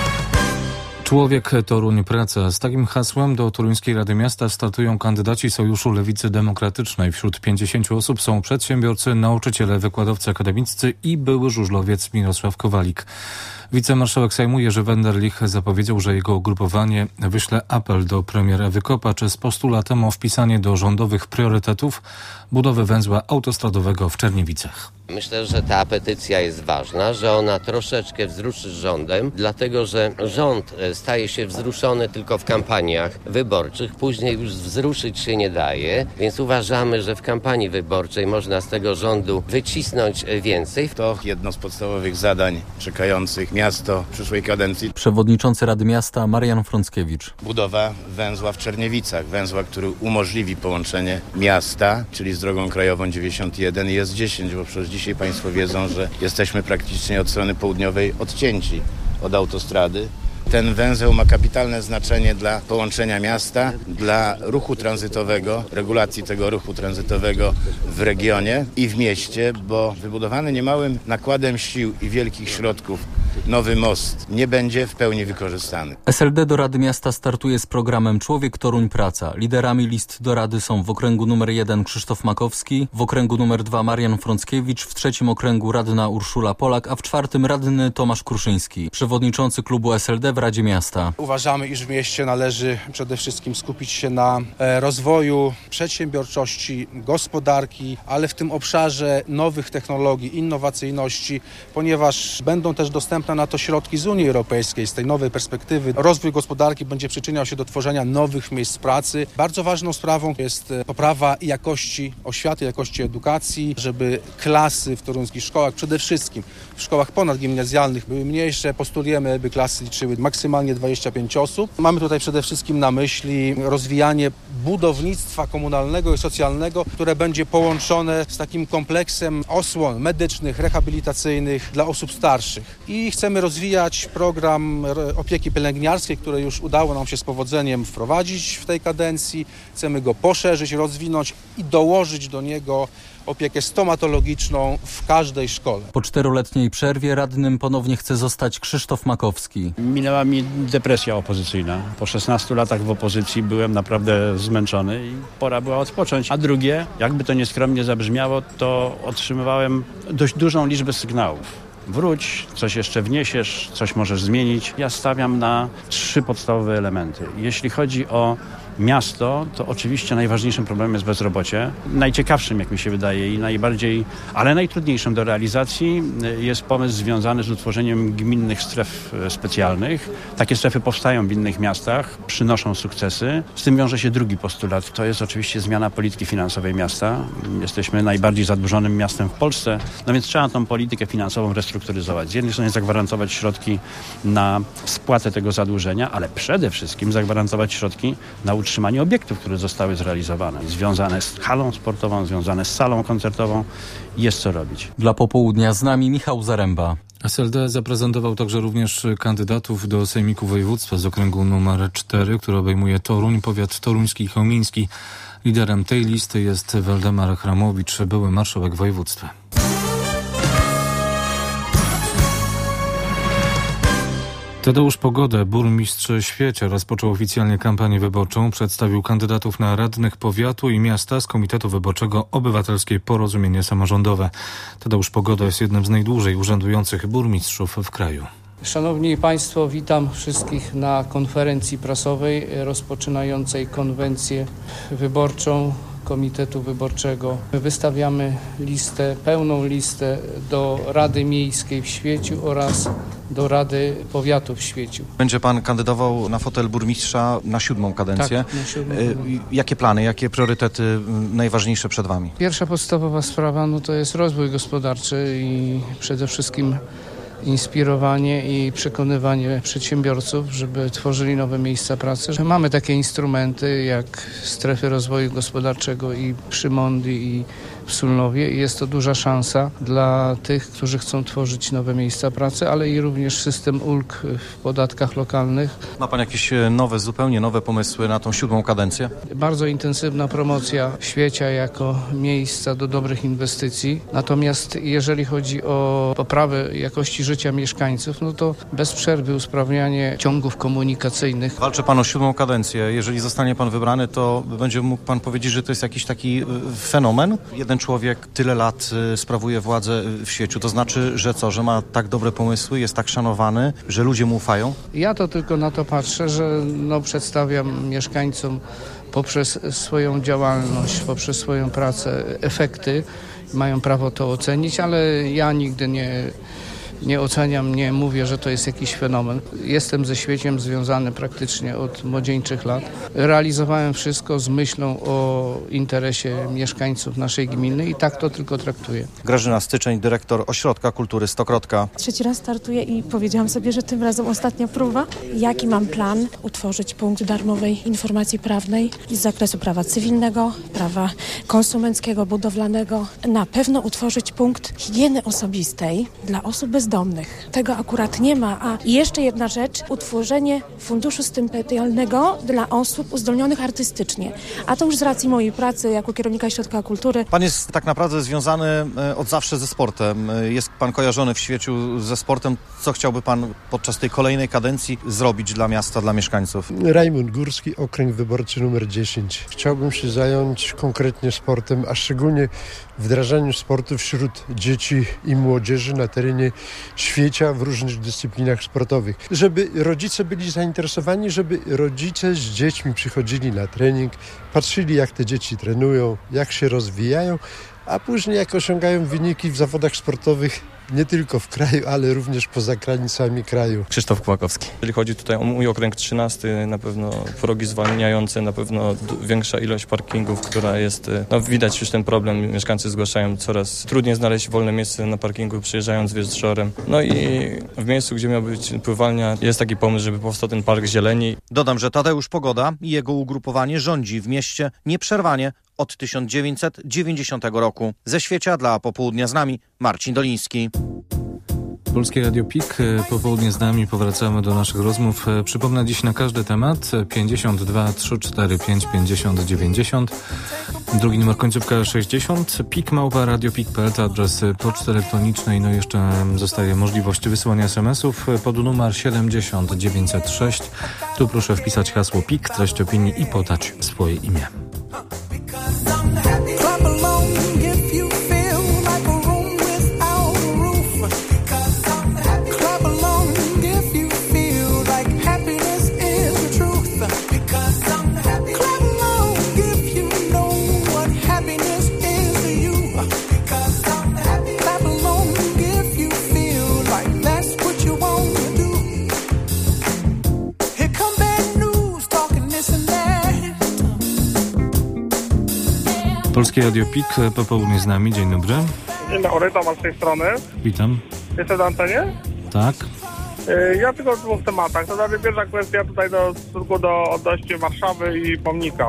Człowiek, Toruń, praca. Z takim hasłem do Toruńskiej Rady Miasta startują kandydaci Sojuszu Lewicy Demokratycznej. Wśród pięćdziesięciu osób są przedsiębiorcy, nauczyciele, wykładowcy akademiccy i były żużlowiec Mirosław Kowalik. Wicemarszałek Sejmu Jerzy Wenderlich zapowiedział, że jego ugrupowanie wyśle apel do premier Ewy Kopacz z postulatem o wpisanie do rządowych priorytetów budowy węzła autostradowego w Czerniewicach. Myślę, że ta petycja jest ważna, że ona troszeczkę wzruszy rządem, dlatego że rząd staje się wzruszony tylko w kampaniach wyborczych, później już wzruszyć się nie daje, więc uważamy, że w kampanii wyborczej można z tego rządu wycisnąć więcej. To jedno z podstawowych zadań czekających miasto w przyszłej kadencji. Przewodniczący Rady Miasta Marian Frąckiewicz. Budowa węzła w Czerniewicach, węzła, który umożliwi połączenie miasta, czyli z drogą krajową dziewięćdziesiąt jeden i S dziesięć, bo przecież dzisiaj Państwo wiedzą, że jesteśmy praktycznie od strony południowej odcięci od autostrady. Ten węzeł ma kapitalne znaczenie dla połączenia miasta, dla ruchu tranzytowego, regulacji tego ruchu tranzytowego w regionie i w mieście, bo wybudowany niemałym nakładem sił i wielkich środków nowy most nie będzie w pełni wykorzystany. S L D do Rady Miasta startuje z programem Człowiek Toruń Praca. Liderami list do Rady są w okręgu numer jeden Krzysztof Makowski, w okręgu numer dwa Marian Frąckiewicz, w trzecim okręgu radna Urszula Polak, a w czwartym radny Tomasz Kruszyński, przewodniczący klubu S L D w Radzie Miasta. Uważamy, iż w mieście należy przede wszystkim skupić się na rozwoju przedsiębiorczości, gospodarki, ale w tym obszarze nowych technologii, innowacyjności, ponieważ będą też dostępne na to środki z Unii Europejskiej, z tej nowej perspektywy. Rozwój gospodarki będzie przyczyniał się do tworzenia nowych miejsc pracy. Bardzo ważną sprawą jest poprawa jakości oświaty, jakości edukacji, żeby klasy w toruńskich szkołach, przede wszystkim w szkołach ponadgimnazjalnych były mniejsze. Postulujemy, by klasy liczyły maksymalnie dwadzieścia pięć osób. Mamy tutaj przede wszystkim na myśli rozwijanie budownictwa komunalnego i socjalnego, które będzie połączone z takim kompleksem osłon medycznych, rehabilitacyjnych dla osób starszych. I chcemy rozwijać program opieki pielęgniarskiej, który już udało nam się z powodzeniem wprowadzić w tej kadencji. Chcemy go poszerzyć, rozwinąć i dołożyć do niego opiekę stomatologiczną w każdej szkole. Po czteroletniej przerwie radnym ponownie chce zostać Krzysztof Makowski. Minęła mi depresja opozycyjna. Po szesnastu latach w opozycji byłem naprawdę zmęczony i pora była odpocząć. A drugie, jakby to nieskromnie zabrzmiało, to otrzymywałem dość dużą liczbę sygnałów. Wróć, coś jeszcze wniesiesz, coś możesz zmienić. Ja stawiam na trzy podstawowe elementy. Jeśli chodzi o miasto, to oczywiście najważniejszym problemem jest bezrobocie. Najciekawszym, jak mi się wydaje, i najbardziej, ale najtrudniejszym do realizacji jest pomysł związany z utworzeniem gminnych stref specjalnych. Takie strefy powstają w innych miastach, przynoszą sukcesy. Z tym wiąże się drugi postulat. To jest oczywiście zmiana polityki finansowej miasta. Jesteśmy najbardziej zadłużonym miastem w Polsce, no więc trzeba tą politykę finansową restrukturyzować. Z jednej strony zagwarantować środki na spłatę tego zadłużenia, ale przede wszystkim zagwarantować środki na utrzymanie obiektów, które zostały zrealizowane, związane z halą sportową, związane z salą koncertową. Jest co robić. Dla popołudnia z nami Michał Zaręba. S L D zaprezentował także również kandydatów do Sejmiku Województwa z okręgu numer cztery, który obejmuje Toruń, powiat toruński i chełmiński. Liderem tej listy jest Waldemar Chramowicz, były marszałek województwa. Tadeusz Pogoda, burmistrz Świecia, rozpoczął oficjalnie kampanię wyborczą. Przedstawił kandydatów na radnych powiatu i miasta z Komitetu Wyborczego Obywatelskie Porozumienie Samorządowe. Tadeusz Pogoda jest jednym z najdłużej urzędujących burmistrzów w kraju. Szanowni Państwo, witam wszystkich na konferencji prasowej rozpoczynającej konwencję wyborczą Komitetu Wyborczego. Wystawiamy listę, pełną listę do Rady Miejskiej w Świeciu oraz do Rady Powiatu w Świeciu. Będzie pan kandydował na fotel burmistrza na siódmą kadencję. Tak, na siódmą. Jakie plany, jakie priorytety najważniejsze przed wami? Pierwsza podstawowa sprawa no to jest rozwój gospodarczy i przede wszystkim inspirowanie i przekonywanie przedsiębiorców, żeby tworzyli nowe miejsca pracy. Mamy takie instrumenty jak strefy rozwoju gospodarczego i przy Mondi i w Sulnowie i jest to duża szansa dla tych, którzy chcą tworzyć nowe miejsca pracy, ale i również system ulg w podatkach lokalnych. Ma pan jakieś nowe, zupełnie nowe pomysły na tą siódmą kadencję? Bardzo intensywna promocja Świecia jako miejsca do dobrych inwestycji. Natomiast jeżeli chodzi o poprawę jakości życia mieszkańców, no to bez przerwy usprawnianie ciągów komunikacyjnych. Walczy pan o siódmą kadencję. Jeżeli zostanie pan wybrany, to będzie mógł pan powiedzieć, że to jest jakiś taki fenomen? Jeden człowiek tyle lat sprawuje władzę w Świeciu. To znaczy, że co? Że ma tak dobre pomysły, jest tak szanowany, że ludzie mu ufają? Ja to tylko na to patrzę, że no, przedstawiam mieszkańcom poprzez swoją działalność, poprzez swoją pracę efekty. Mają prawo to ocenić, ale ja nigdy nie... Nie oceniam, nie mówię, że to jest jakiś fenomen. Jestem ze Świeciem związany praktycznie od młodzieńczych lat. Realizowałem wszystko z myślą o interesie mieszkańców naszej gminy i tak to tylko traktuję. Grażyna Styczeń, dyrektor Ośrodka Kultury Stokrotka. Trzeci raz startuję i powiedziałam sobie, że tym razem ostatnia próba. Jaki mam plan? Utworzyć punkt darmowej informacji prawnej z zakresu prawa cywilnego, prawa konsumenckiego, budowlanego. Na pewno utworzyć punkt higieny osobistej dla osób bezdomnych. bezdomnych. Tego akurat nie ma. A jeszcze jedna rzecz, utworzenie funduszu stypendialnego dla osób uzdolnionych artystycznie. A to już z racji mojej pracy jako kierownika Ośrodka Kultury. Pan jest tak naprawdę związany od zawsze ze sportem. Jest pan kojarzony w świecie ze sportem. Co chciałby pan podczas tej kolejnej kadencji zrobić dla miasta, dla mieszkańców? Rajmund Górski, okręg wyborczy numer dziesięć. Chciałbym się zająć konkretnie sportem, a szczególnie wdrażaniem sportu wśród dzieci i młodzieży na terenie świata w różnych dyscyplinach sportowych. Żeby rodzice byli zainteresowani, żeby rodzice z dziećmi przychodzili na trening, patrzyli jak te dzieci trenują, jak się rozwijają, a później jak osiągają wyniki w zawodach sportowych nie tylko w kraju, ale również poza granicami kraju. Krzysztof Kłakowski. Jeżeli chodzi tutaj o mój okręg trzynasty, na pewno progi zwalniające, na pewno większa ilość parkingów, która jest, no widać już ten problem, mieszkańcy zgłaszają coraz trudniej znaleźć wolne miejsce na parkingu, przyjeżdżając wieczorem. No i w miejscu, gdzie miała być pływalnia, jest taki pomysł, żeby powstał ten park zieleni. Dodam, że Tadeusz Pogoda i jego ugrupowanie rządzi w mieście nieprzerwanie od tysiąc dziewięćset dziewięćdziesiątego roku. Ze Świecia dla Popołudnia z nami Marcin Doliński. Polskie Radio Pik, popołudnie z nami, powracamy do naszych rozmów. Przypomnę dziś na każdy temat pięćdziesiąt dwa trzysta czterdzieści pięć pięćdziesiąt dziewięćdziesiąt. Drugi numer końcówka sześćdziesiąt. Pik małpa radiopik kropka p l to adres poczty elektronicznej. No i jeszcze zostaje możliwość wysyłania es em esów pod numer siedemdziesiąt dziewięćset sześć. Tu proszę wpisać hasło Pik, treść opinii i podać swoje imię. Polskie Radio Pik, popołudnie z nami. Dzień dobry. Dzień dobry, Tomasz z tej strony. Witam. Jestem na antenie? Tak. Ja tylko w dwóch tematach. To znaczy pierwsza kwestia tutaj do, w stosunku do odnośnie Warszawy i pomnika.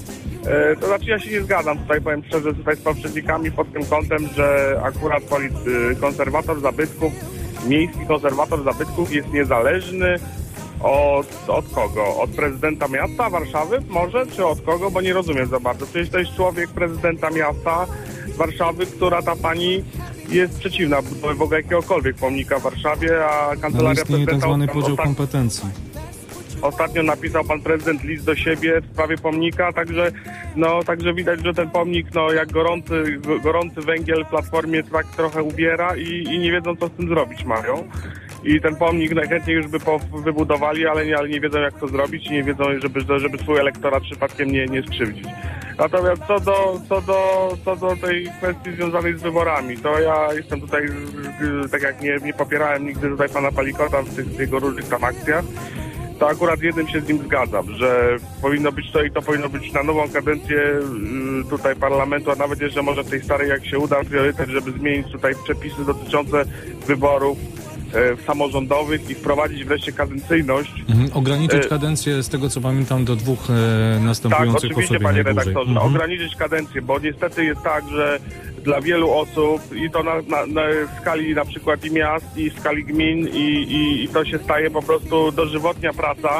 To znaczy ja się nie zgadzam tutaj, powiem szczerze, tutaj z poprzednikami pod tym kątem, że akurat konserwator zabytków, miejski konserwator zabytków jest niezależny Od, od kogo? Od prezydenta miasta Warszawy może? Czy od kogo? Bo nie rozumiem za bardzo. Przecież to jest człowiek prezydenta miasta Warszawy, która ta pani jest przeciwna w ogóle jakiegokolwiek pomnika w Warszawie, a kancelaria istnieje prezydenta... tak zwany podział ostat... kompetencji. Ostatnio napisał pan prezydent list do siebie w sprawie pomnika, także no także widać, że ten pomnik no jak gorący, gorący węgiel w Platformie tak trochę ubiera i, i nie wiedzą, co z tym zrobić mają. I ten pomnik najchętniej już by po, wybudowali, ale nie, ale nie wiedzą, jak to zrobić i nie wiedzą, żeby, żeby swój elektorat przypadkiem nie, nie skrzywdzić. Natomiast co do, co, do, co do tej kwestii związanej z wyborami, to ja jestem tutaj, tak jak nie, nie popierałem nigdy tutaj pana Palikota w tych w jego różnych tam akcjach, to akurat jednym się z nim zgadzam, że powinno być to i to powinno być na nową kadencję tutaj parlamentu, a nawet jeszcze może w tej starej, jak się uda, priorytet, żeby zmienić tutaj przepisy dotyczące wyborów samorządowych i wprowadzić wreszcie kadencyjność. Mhm. Ograniczyć kadencję, z tego co pamiętam, do dwóch e, następujących tak, oczywiście, po sobie panie najdłużej. redaktorze, Mhm. ograniczyć kadencję, bo niestety jest tak, że dla wielu osób i to na, na, na skali na przykład i miast, i w skali gmin i, i, i to się staje po prostu dożywotnia praca.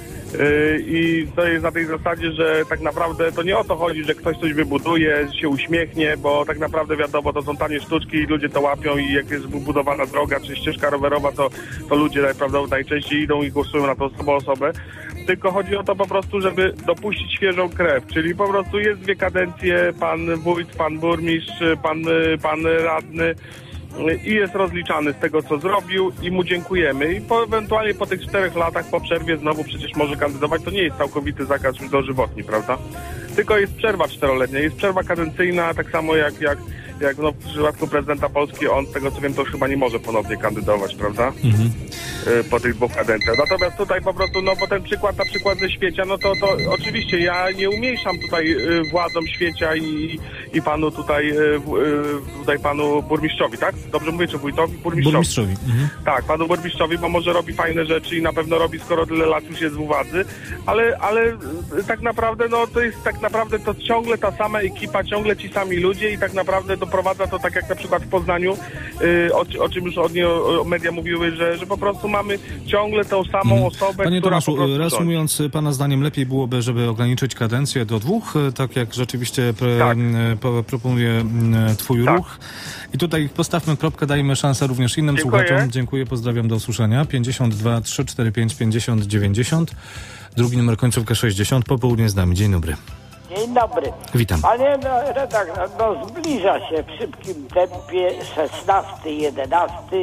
I to jest na tej zasadzie, że tak naprawdę to nie o to chodzi, że ktoś coś wybuduje, się uśmiechnie, bo tak naprawdę wiadomo, to są tanie sztuczki i ludzie to łapią i jak jest budowana droga czy ścieżka rowerowa, to, to ludzie najprawdopodobniej najczęściej idą i głosują na tą samą osobę. Tylko chodzi o to po prostu, żeby dopuścić świeżą krew, czyli po prostu jest dwie kadencje, pan wójt, pan burmistrz, pan, pan radny i jest rozliczany z tego, co zrobił i mu dziękujemy. I po, ewentualnie po tych czterech latach, po przerwie znowu przecież może kandydować. To nie jest całkowity zakaz dożywotni, prawda? Tylko jest przerwa czteroletnia, jest przerwa kadencyjna, tak samo jak, jak, jak no, w przypadku prezydenta Polski, on z tego co wiem, to chyba nie może ponownie kandydować, prawda? Mhm. po tych dwóch kadencjach. Natomiast tutaj po prostu, no bo ten przykład, na przykład ze Świecia, no to, to oczywiście ja nie umniejszam tutaj y, władzom Świecia i, i panu tutaj, y, y, tutaj panu burmistrzowi, tak? Dobrze mówię, czy wójtowi? Burmistrzowi. Burmistrzowi. Mhm. Tak, panu burmistrzowi, bo może robi fajne rzeczy i na pewno robi, skoro tyle lat już jest w władzy, ale, ale y, tak naprawdę, no to jest tak naprawdę to ciągle ta sama ekipa, ciągle ci sami ludzie i tak naprawdę doprowadza to tak jak na przykład w Poznaniu, y, o, o czym już od niej o, media mówiły, że, że po prostu mamy ciągle tą samą Mhm. osobę, Panie która Tomaszu, po prostu reasumując, pana zdaniem lepiej byłoby, żeby ograniczyć kadencję do dwóch, tak jak rzeczywiście pre, Tak. po, proponuje m, twój Tak. ruch. I tutaj postawmy kropkę, dajmy szansę również innym Dziękuję. słuchaczom. Dziękuję, pozdrawiam, do usłyszenia. pięćdziesiąt dwa trzy cztery pięć pięćdziesiąt dziewięćdziesiąt. Drugi numer końcówka sześćdziesiąt. Popołudnie z nami. Dzień dobry. Dzień dobry. Witam. Panie no, redaktor, no zbliża się w szybkim tempie szesnasty, jedenasty,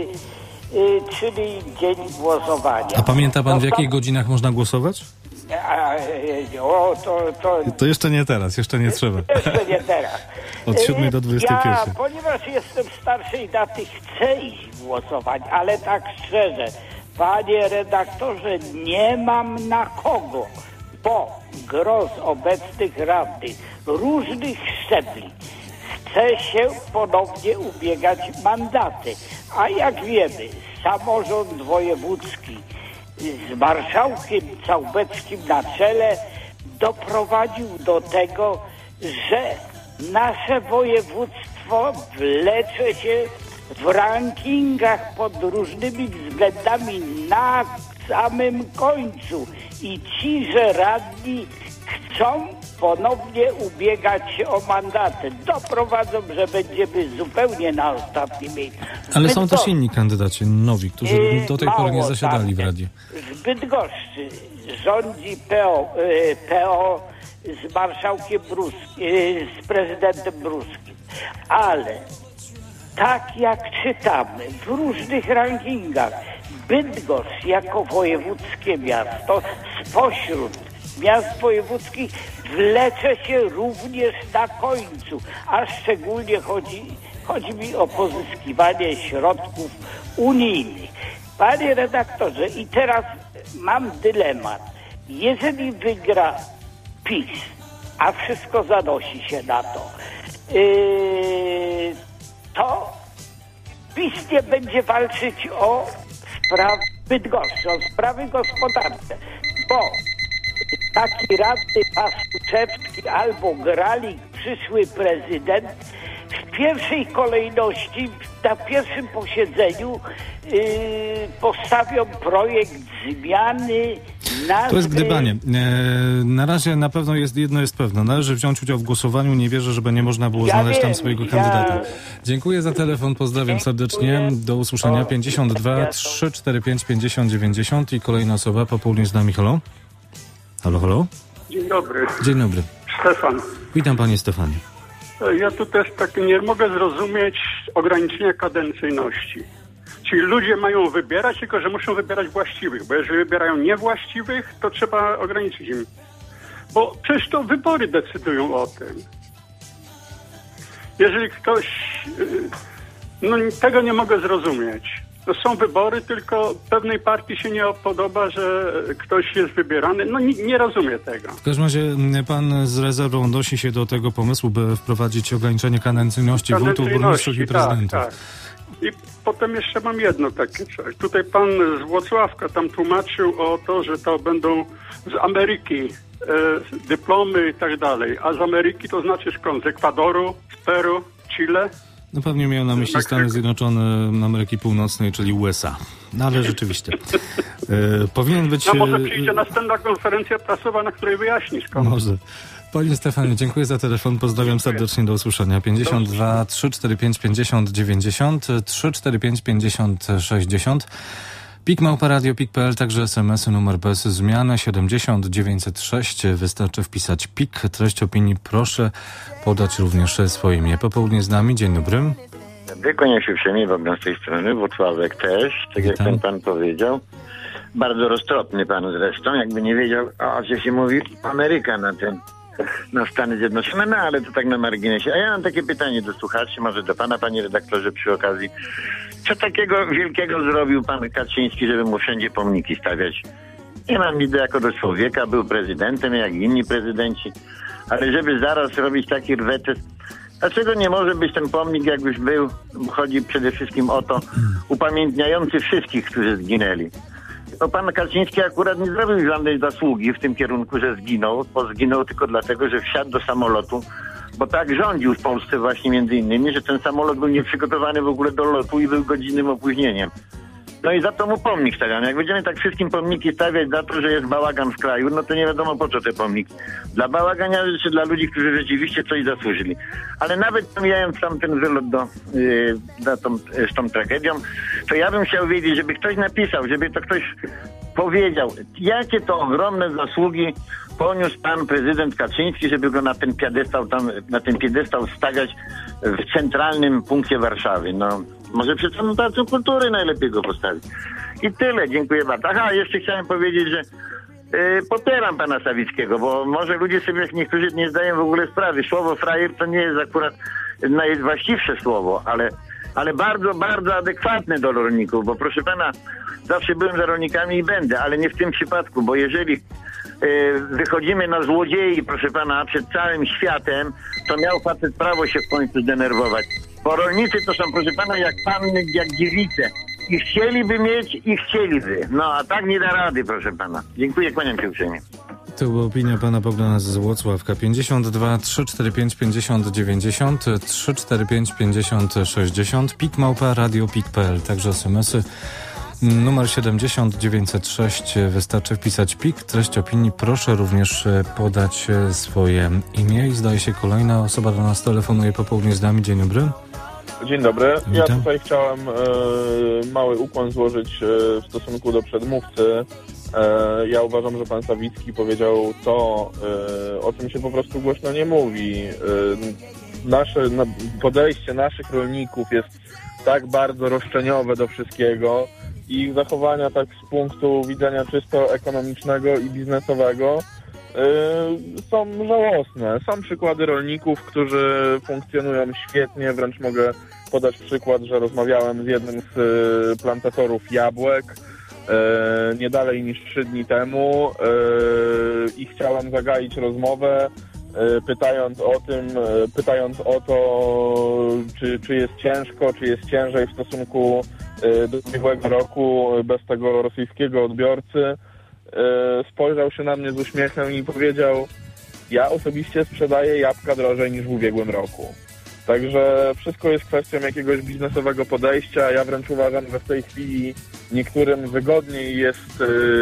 y, czyli dzień głosowania. A pamięta pan, w No, jakich tam- godzinach można głosować? A, y, o, to, to To jeszcze nie teraz, jeszcze nie trzeba. jeszcze nie teraz. Od siódmej do Y, dwudziestej Ja, pierwszej. ponieważ jestem starszej daty, chcę iść głosować, ale tak szczerze, panie redaktorze, nie mam na kogo, bo gros obecnych radnych różnych szczebli chce się ponownie ubiegać mandaty. A jak wiemy, samorząd wojewódzki z marszałkiem Całbeckim na czele doprowadził do tego, że nasze województwo wlecze się w rankingach pod różnymi względami na samym końcu i ci, że radni chcą ponownie ubiegać się o mandaty. Doprowadzą, że będziemy zupełnie na ostatnim miejscu. Ale Zbyt są też do- inni kandydaci, nowi, którzy Yy, do tej pory nie mało, zasiadali w tak. Radzie. W Bydgoszczy rządzi P O, y, P O z marszałkiem Bruskim, y, z prezydentem Bruskim. Ale tak jak czytamy w różnych rankingach, Bydgoszcz jako wojewódzkie miasto spośród miast wojewódzkich wlecze się również na końcu, a szczególnie chodzi, chodzi mi o pozyskiwanie środków unijnych. Panie redaktorze, i teraz mam dylemat. Jeżeli wygra PiS, a wszystko zanosi się na to, yy, to PiS nie będzie walczyć o sprawy Bydgoszczy, o sprawy gospodarcze, bo taki radny Pastuszewski albo Gralik, przyszły prezydent, w pierwszej kolejności na pierwszym posiedzeniu yy, postawią projekt zmiany nazwy. To jest gdybanie. E, na razie na pewno jest jedno jest pewne. Należy wziąć udział w głosowaniu. Nie wierzę, żeby nie można było Ja znaleźć tam wiem, swojego ja- kandydata. Dziękuję za telefon, pozdrawiam serdecznie. Do usłyszenia. pięćdziesiąt dwa trzy cztery pięć pięćdziesiąt dziewięćdziesiąt i kolejna osoba po południu z nami. Halo? Halo, halo? Dzień dobry. Dzień dobry. Stefan. Witam panie Stefanie. Ja tu też tak nie mogę zrozumieć ograniczenia kadencyjności. Czyli ludzie mają wybierać, tylko że muszą wybierać właściwych, bo jeżeli wybierają niewłaściwych, to trzeba ograniczyć im. Bo przecież to wybory decydują o tym. Jeżeli ktoś... yy, No tego nie mogę zrozumieć. No, są wybory, tylko pewnej partii się nie podoba, że ktoś jest wybierany. No nie, nie rozumiem tego. W każdym razie m, pan z rezerwą odnosi się do tego pomysłu, by wprowadzić ograniczenie kadencyjności wójtów, burmistrzów i prezydentów. Tak, tak. I potem jeszcze mam jedno takie coś. Tutaj pan z Włocławka tam tłumaczył o to, że to będą z Ameryki e, dyplomy i tak dalej. A z Ameryki to znaczy skąd? Z Ekwadoru, z Peru, Chile? No pewnie miał na myśli Stany Zjednoczone Ameryki Północnej, czyli U S A. No ale rzeczywiście. E, powinien być... No może e, przyjdzie następna konferencja prasowa, na której wyjaśni skąd. Może. Panie Stefanie, dziękuję za telefon. Pozdrawiam serdecznie, do usłyszenia. pięćdziesiąt dwa trzy cztery pięć pięćdziesiąt dziewięćdziesiąt, trzy cztery pięć pięćdziesiąt sześćdziesiąt. Pik Małpa Radio, Pik kropka p l, także es em esy, numer bez zmiany siedemdziesiąt dziewięćset sześć. Wystarczy wpisać Pik. Treść opinii proszę podać również swoje imię. Popołudnie z nami, dzień dobry. Dobry, kłaniam się uprzejmie, Bogdan z tej strony, Włocławek też, tak jak ten pan powiedział. Bardzo roztropny pan zresztą, jakby nie wiedział, o co się mówi, Ameryka na ten na Stany Zjednoczone, no ale to tak na marginesie. A ja mam takie pytanie do słuchaczy, może do pana, panie redaktorze, przy okazji. Co takiego wielkiego zrobił pan Kaczyński, żeby mu wszędzie pomniki stawiać? Nie mam nic jako do człowieka, był prezydentem jak inni prezydenci, ale żeby zaraz robić taki rwetes, dlaczego nie może być ten pomnik, jak już był? Chodzi przede wszystkim o to, upamiętniający wszystkich, którzy zginęli. No pan Kaczyński akurat nie zrobił żadnej zasługi w tym kierunku, że zginął, bo zginął tylko dlatego, że wsiadł do samolotu, bo tak rządził w Polsce właśnie między innymi, że ten samolot był nieprzygotowany w ogóle do lotu i był godzinnym opóźnieniem. No i za to mu pomnik stawiamy. Jak będziemy tak wszystkim pomniki stawiać za to, że jest bałagan w kraju, no to nie wiadomo po co te pomniki. Dla bałaganiarzy czy dla ludzi, którzy rzeczywiście coś zasłużyli. Ale nawet pomijając tam ten wylot do, yy, za tą, yy, z tą tragedią, to ja bym chciał wiedzieć, żeby ktoś napisał, żeby to ktoś powiedział, jakie to ogromne zasługi poniósł pan prezydent Kaczyński, żeby go na ten piedestał tam, na ten piedestał stawiać w centralnym punkcie Warszawy. No, może przed samą Pałacem Kultury najlepiej go postawić. I tyle, dziękuję bardzo. Aha, jeszcze chciałem powiedzieć, że yy, popieram pana Sawickiego, bo może ludzie sobie niektórzy nie zdają w ogóle sprawy. Słowo frajer to nie jest akurat najwłaściwsze słowo, ale, ale bardzo, bardzo adekwatne do rolników, bo proszę pana, zawsze byłem za rolnikami i będę, ale nie w tym przypadku, bo jeżeli wychodzimy na złodziei, proszę pana, przed całym światem, to miał facet prawo się w końcu zdenerwować. Bo rolnicy to są, proszę pana, jak panny, jak dziewice. I chcieliby mieć, i chcieliby. No, a tak nie da rady, proszę pana. Dziękuję, kłaniam się uprzejmie. To była opinia pana Bogdana z Włocławka. pięćdziesiąt dwa trzysta czterdzieści pięć pięćdziesiąt dziewięćdziesiąt, trzysta czterdzieści pięć pięćdziesiąt sześćdziesiąt, pik małpa radio pik kropka p l, także es em esy. Numer siedemdziesiąt dziewięćset sześć, wystarczy wpisać pik, treść opinii. Proszę również podać swoje imię. I zdaje się kolejna osoba do nas telefonuje po południu z nami. Dzień dobry. Dzień dobry. Witam. Ja tutaj chciałem e, mały ukłon złożyć e, w stosunku do przedmówcy. E, ja uważam, że pan Sawicki powiedział to, e, o czym się po prostu głośno nie mówi. E, nasze na, podejście naszych rolników jest tak bardzo roszczeniowe do wszystkiego, i ich zachowania tak z punktu widzenia czysto ekonomicznego i biznesowego yy, są żałosne. Są przykłady rolników, którzy funkcjonują świetnie, wręcz mogę podać przykład, że rozmawiałem z jednym z y, plantatorów jabłek y, nie dalej niż trzy dni temu y, i chciałem zagaić rozmowę, y, pytając o tym, y, pytając o to, czy, czy jest ciężko, czy jest ciężej w stosunku do ubiegłego roku bez tego rosyjskiego odbiorcy. Spojrzał się na mnie z uśmiechem i powiedział: ja osobiście sprzedaję jabłka drożej niż w ubiegłym roku. Także wszystko jest kwestią jakiegoś biznesowego podejścia. Ja wręcz uważam, że w tej chwili niektórym wygodniej jest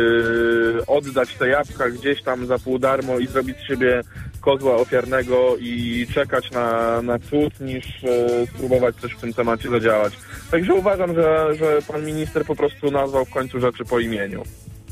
yy, oddać te jabłka gdzieś tam za pół darmo i zrobić z siebie kozła ofiarnego i czekać na, na cud, niż yy, spróbować coś w tym temacie zadziałać. Także uważam, że, że pan minister po prostu nazwał w końcu rzeczy po imieniu.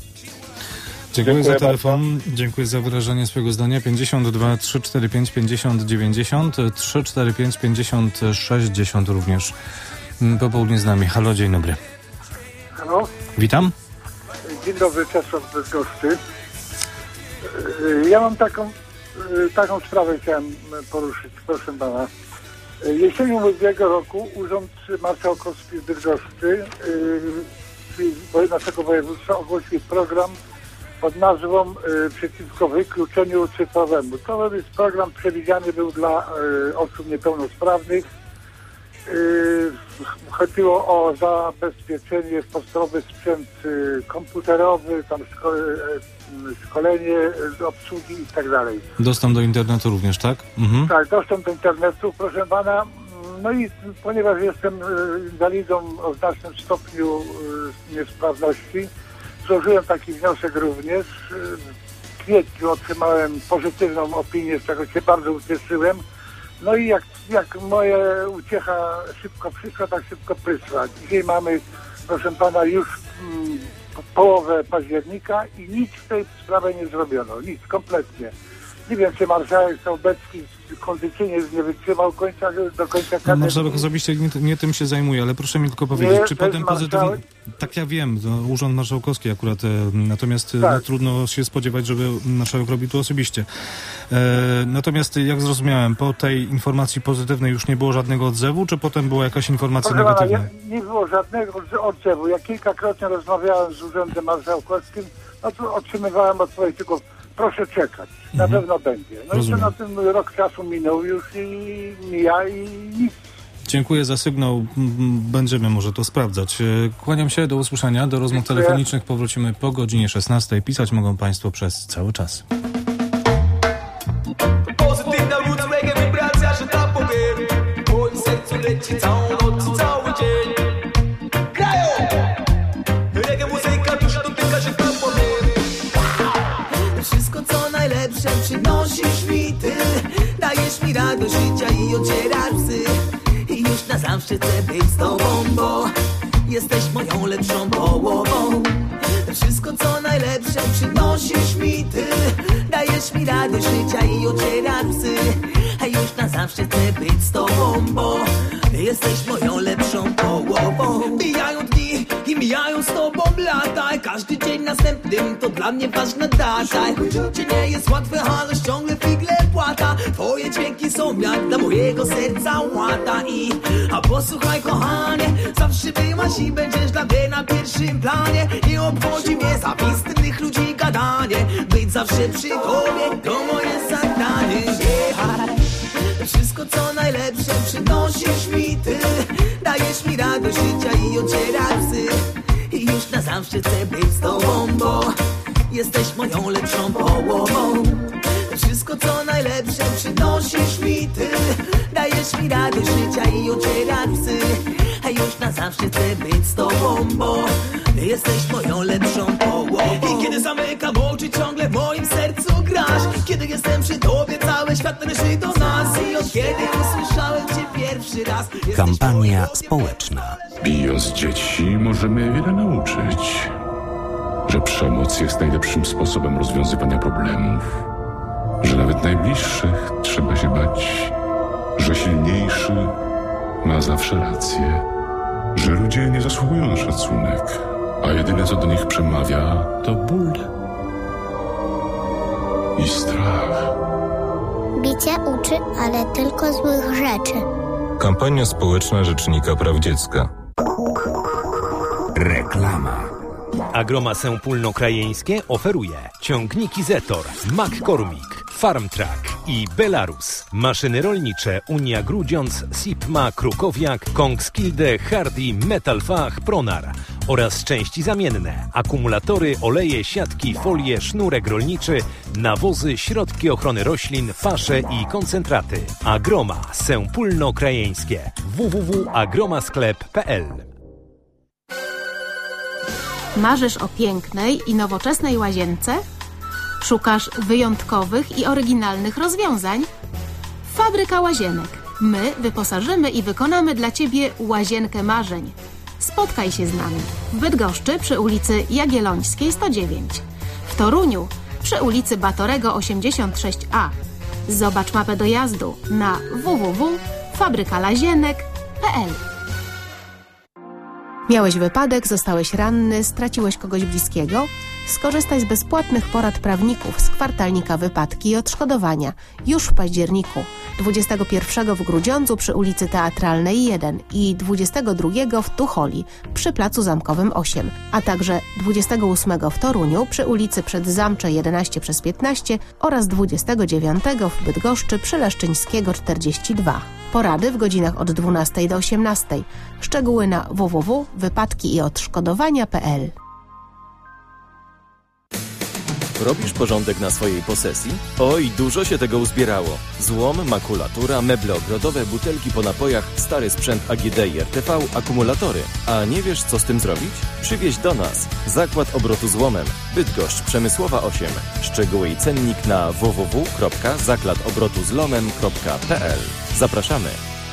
Dziękuję, Dziękuję za telefon, bardzo. Dziękuję za wyrażenie swojego zdania. pięćdziesiąt dwa trzysta czterdzieści pięć pięćdziesiąt dziewięćdziesiąt, trzysta czterdzieści pięć pięćdziesiąt sześćdziesiąt również po południu z nami. Halo, dzień dobry. Halo. Witam. Dzień dobry, Czesław z Bydgoszczy. Ja mam taką, taką sprawę chciałem poruszyć, proszę pana. Jesienią ubiegłego roku Urząd Marszałkowski w Bydgoszczy, czyli naszego województwa, ogłosił program pod nazwą y, przeciwko wykluczeniu cyfrowemu. To jest program przewidziany był dla y, osób niepełnosprawnych. Y, chodziło o zabezpieczenie w podstawowy sprzęt y, komputerowy, tam szko, y, szkolenie y, obsługi i tak dalej. Dostęp do internetu również, tak? Mhm. Tak, dostęp do internetu, proszę pana. No i ponieważ jestem inwalidą o znacznym stopniu y, niesprawności, złożyłem taki wniosek również. W kwietniu otrzymałem pozytywną opinię, z czego się bardzo ucieszyłem. No i jak, jak moja uciecha szybko przyszła, tak szybko przyszła. Dzisiaj mamy, proszę pana, już mm, połowę października i nic w tej sprawie nie zrobiono. Nic, kompletnie. Nie wiem, czy marszałek Sołbecki kondycyjnie nie wytrzymał końca, do końca kadencji. Marszałek osobiście nie, nie tym się zajmuje, ale proszę mi tylko powiedzieć, Nie, czy to jest potem pozytywnie... marszałek? Tak, ja wiem, to Urząd Marszałkowski akurat, e, natomiast e, Tak. no, trudno się spodziewać, żeby marszałek robił to osobiście. E, natomiast jak zrozumiałem, po tej informacji pozytywnej już nie było żadnego odzewu, czy potem była jakaś informacja Proszę pana, negatywna? ja, nie było żadnego odzewu. Ja kilkakrotnie rozmawiałem z Urzędem Marszałkowskim, no to otrzymywałem odpowiedź, tylko proszę czekać, na Mhm. pewno będzie. No Rozumiem. i to na tym rok czasu minął już i mija i nic. Dziękuję za sygnał. M, Będziemy może to sprawdzać. E, Kłaniam się, do usłyszenia. Do rozmów Dziękuję. telefonicznych powrócimy po godzinie szesnastej. Pisać mogą Państwo przez cały czas. Pozytywna roots reggae wibracja, że tam powiem. Moim sercu leci całą noc i cały dzień. Grają! Reggae muzyka już dotyka, że tam powiem. Wszystko co najlepsze przynosisz mi ty. Dajesz mi radość życia i ocierasz łzy. I już na zawsze chcę być z tobą, bo jesteś moją lepszą połową. Wszystko co najlepsze przynosisz mi ty. Dajesz mi radość życia i ocierasz łzy. A już na zawsze chcę być z tobą, bo jesteś moją lepszą połową. Mijają dni i mijają z tobą lata. Każdy dzień następnym to dla mnie ważna data. Życie nie jest łatwe, ale ciągle figle płata. Twoje dźwięki są jak dla mojego serca łata. I a posłuchaj kochanie, zawsze byłaś i będziesz dla mnie na pierwszym planie. Nie obchodzi mnie zawistnych ludzi gadanie. Być zawsze przy tobie to moje zadanie. Yeah. Wszystko co najlepsze przynosisz mi ty. Dajesz mi radość życia i ocierasz łzy. I już na zawsze chcę być z tobą, bo jesteś moją lepszą połową. Wszystko co najlepsze przynosisz mi ty. Dajesz mi radość życia i ocierasz łzy. A już na zawsze chcę być z tobą, bo jesteś moją lepszą połową. I kiedy zamykam oczy, ciągle w moim sercu grasz. Kiedy jestem przy tobie, cały świat należy do nas. I od kiedy usłyszałem cię pierwszy raz. Kampania społeczna. Bijąc dzieci możemy wiele nauczyć. Że przemoc jest najlepszym sposobem rozwiązywania problemów. Że nawet najbliższych trzeba się bać. Że silniejszy ma zawsze rację. Że ludzie nie zasługują na szacunek. A jedyne co do nich przemawia to ból i strach. Bicie uczy, ale tylko złych rzeczy. Kampania społeczna Rzecznika Praw Dziecka. Reklama. Agroma Sępólno-Krajeńskie oferuje ciągniki Zetor, McCormick, Farmtrack i Belarus. Maszyny rolnicze Unia Grudziądz, Sipma, Krukowiak, Kongskilde, Hardy, Metalfach, Pronar oraz części zamienne, akumulatory, oleje, siatki, folie, sznurek rolniczy, nawozy, środki ochrony roślin, pasze i koncentraty. Agroma Sępólno-Krajeńskie. w w w kropka agromasklep kropka p l. Marzysz o pięknej i nowoczesnej łazience? Szukasz wyjątkowych i oryginalnych rozwiązań? Fabryka Łazienek. My wyposażymy i wykonamy dla Ciebie łazienkę marzeń. Spotkaj się z nami w Bydgoszczy przy ulicy Jagiellońskiej sto dziewięć, w Toruniu przy ulicy Batorego osiemdziesiąt sześć a. Zobacz mapę dojazdu na w w w kropka fabryka lazienek kropka p l. Miałeś wypadek, zostałeś ranny, straciłeś kogoś bliskiego? Skorzystaj z bezpłatnych porad prawników z kwartalnika Wypadki i Odszkodowania już w październiku. dwudziestego pierwszego w Grudziądzu przy ulicy Teatralnej jeden i dwudziestego drugiego w Tucholi przy Placu Zamkowym osiem, a także dwudziestego ósmego w Toruniu przy ulicy Przedzamcze jedenaście przez piętnaście oraz dwudziestego dziewiątego w Bydgoszczy przy Leszczyńskiego czterdzieści dwa. Porady w godzinach od dwunastej do osiemnastej. Szczegóły na w w w kropka wypadki i odszkodowania kropka p l. Robisz porządek na swojej posesji? Oj, dużo się tego uzbierało. Złom, makulatura, meble ogrodowe, butelki po napojach, stary sprzęt A G D i R T V, akumulatory. A nie wiesz, co z tym zrobić? Przywieź do nas. Zakład obrotu złomem. Bydgoszcz, Przemysłowa osiem. Szczegóły i cennik na w w w kropka zakład obrotu złomem kropka p l. Zapraszamy.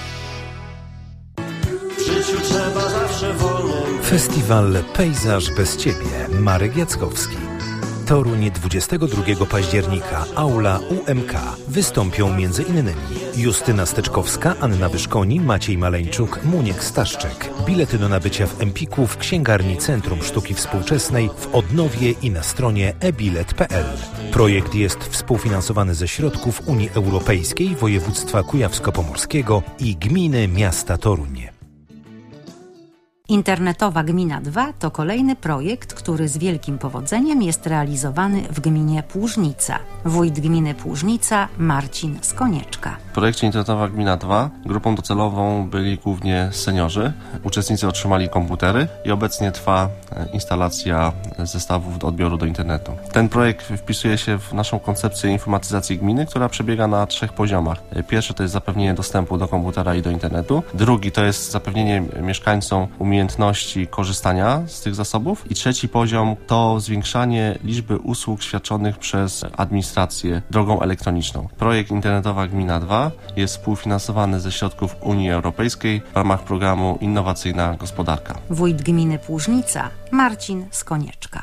W życiu trzeba zawsze wolnym. Festiwal Pejzaż bez Ciebie. Marek Jackowski. Toruń dwudziestego drugiego października, aula U M K. Wystąpią między innymi Justyna Steczkowska, Anna Wyszkoni, Maciej Maleńczuk, Muniek Staszczyk. Bilety do nabycia w Empiku, w księgarni Centrum Sztuki Współczesnej, w Odnowie i na stronie e bilet kropka p l. Projekt jest współfinansowany ze środków Unii Europejskiej, Województwa Kujawsko-Pomorskiego i Gminy Miasta Toruń. Internetowa Gmina dwa to kolejny projekt, który z wielkim powodzeniem jest realizowany w gminie Płużnica. Wójt gminy Płużnica Marcin Skonieczka. W projekcie Internetowa Gmina dwa grupą docelową byli głównie seniorzy. Uczestnicy otrzymali komputery i obecnie trwa instalacja zestawów do odbioru do internetu. Ten projekt wpisuje się w naszą koncepcję informatyzacji gminy, która przebiega na trzech poziomach. Pierwszy to jest zapewnienie dostępu do komputera i do internetu. Drugi to jest zapewnienie mieszkańcom umiejętności korzystania z tych zasobów. I trzeci poziom to zwiększanie liczby usług świadczonych przez administrację drogą elektroniczną. Projekt Internetowa Gmina dwa jest współfinansowany ze środków Unii Europejskiej w ramach programu Innowacyjna Gospodarka. Wójt gminy Płużnica Marcin Skonieczka.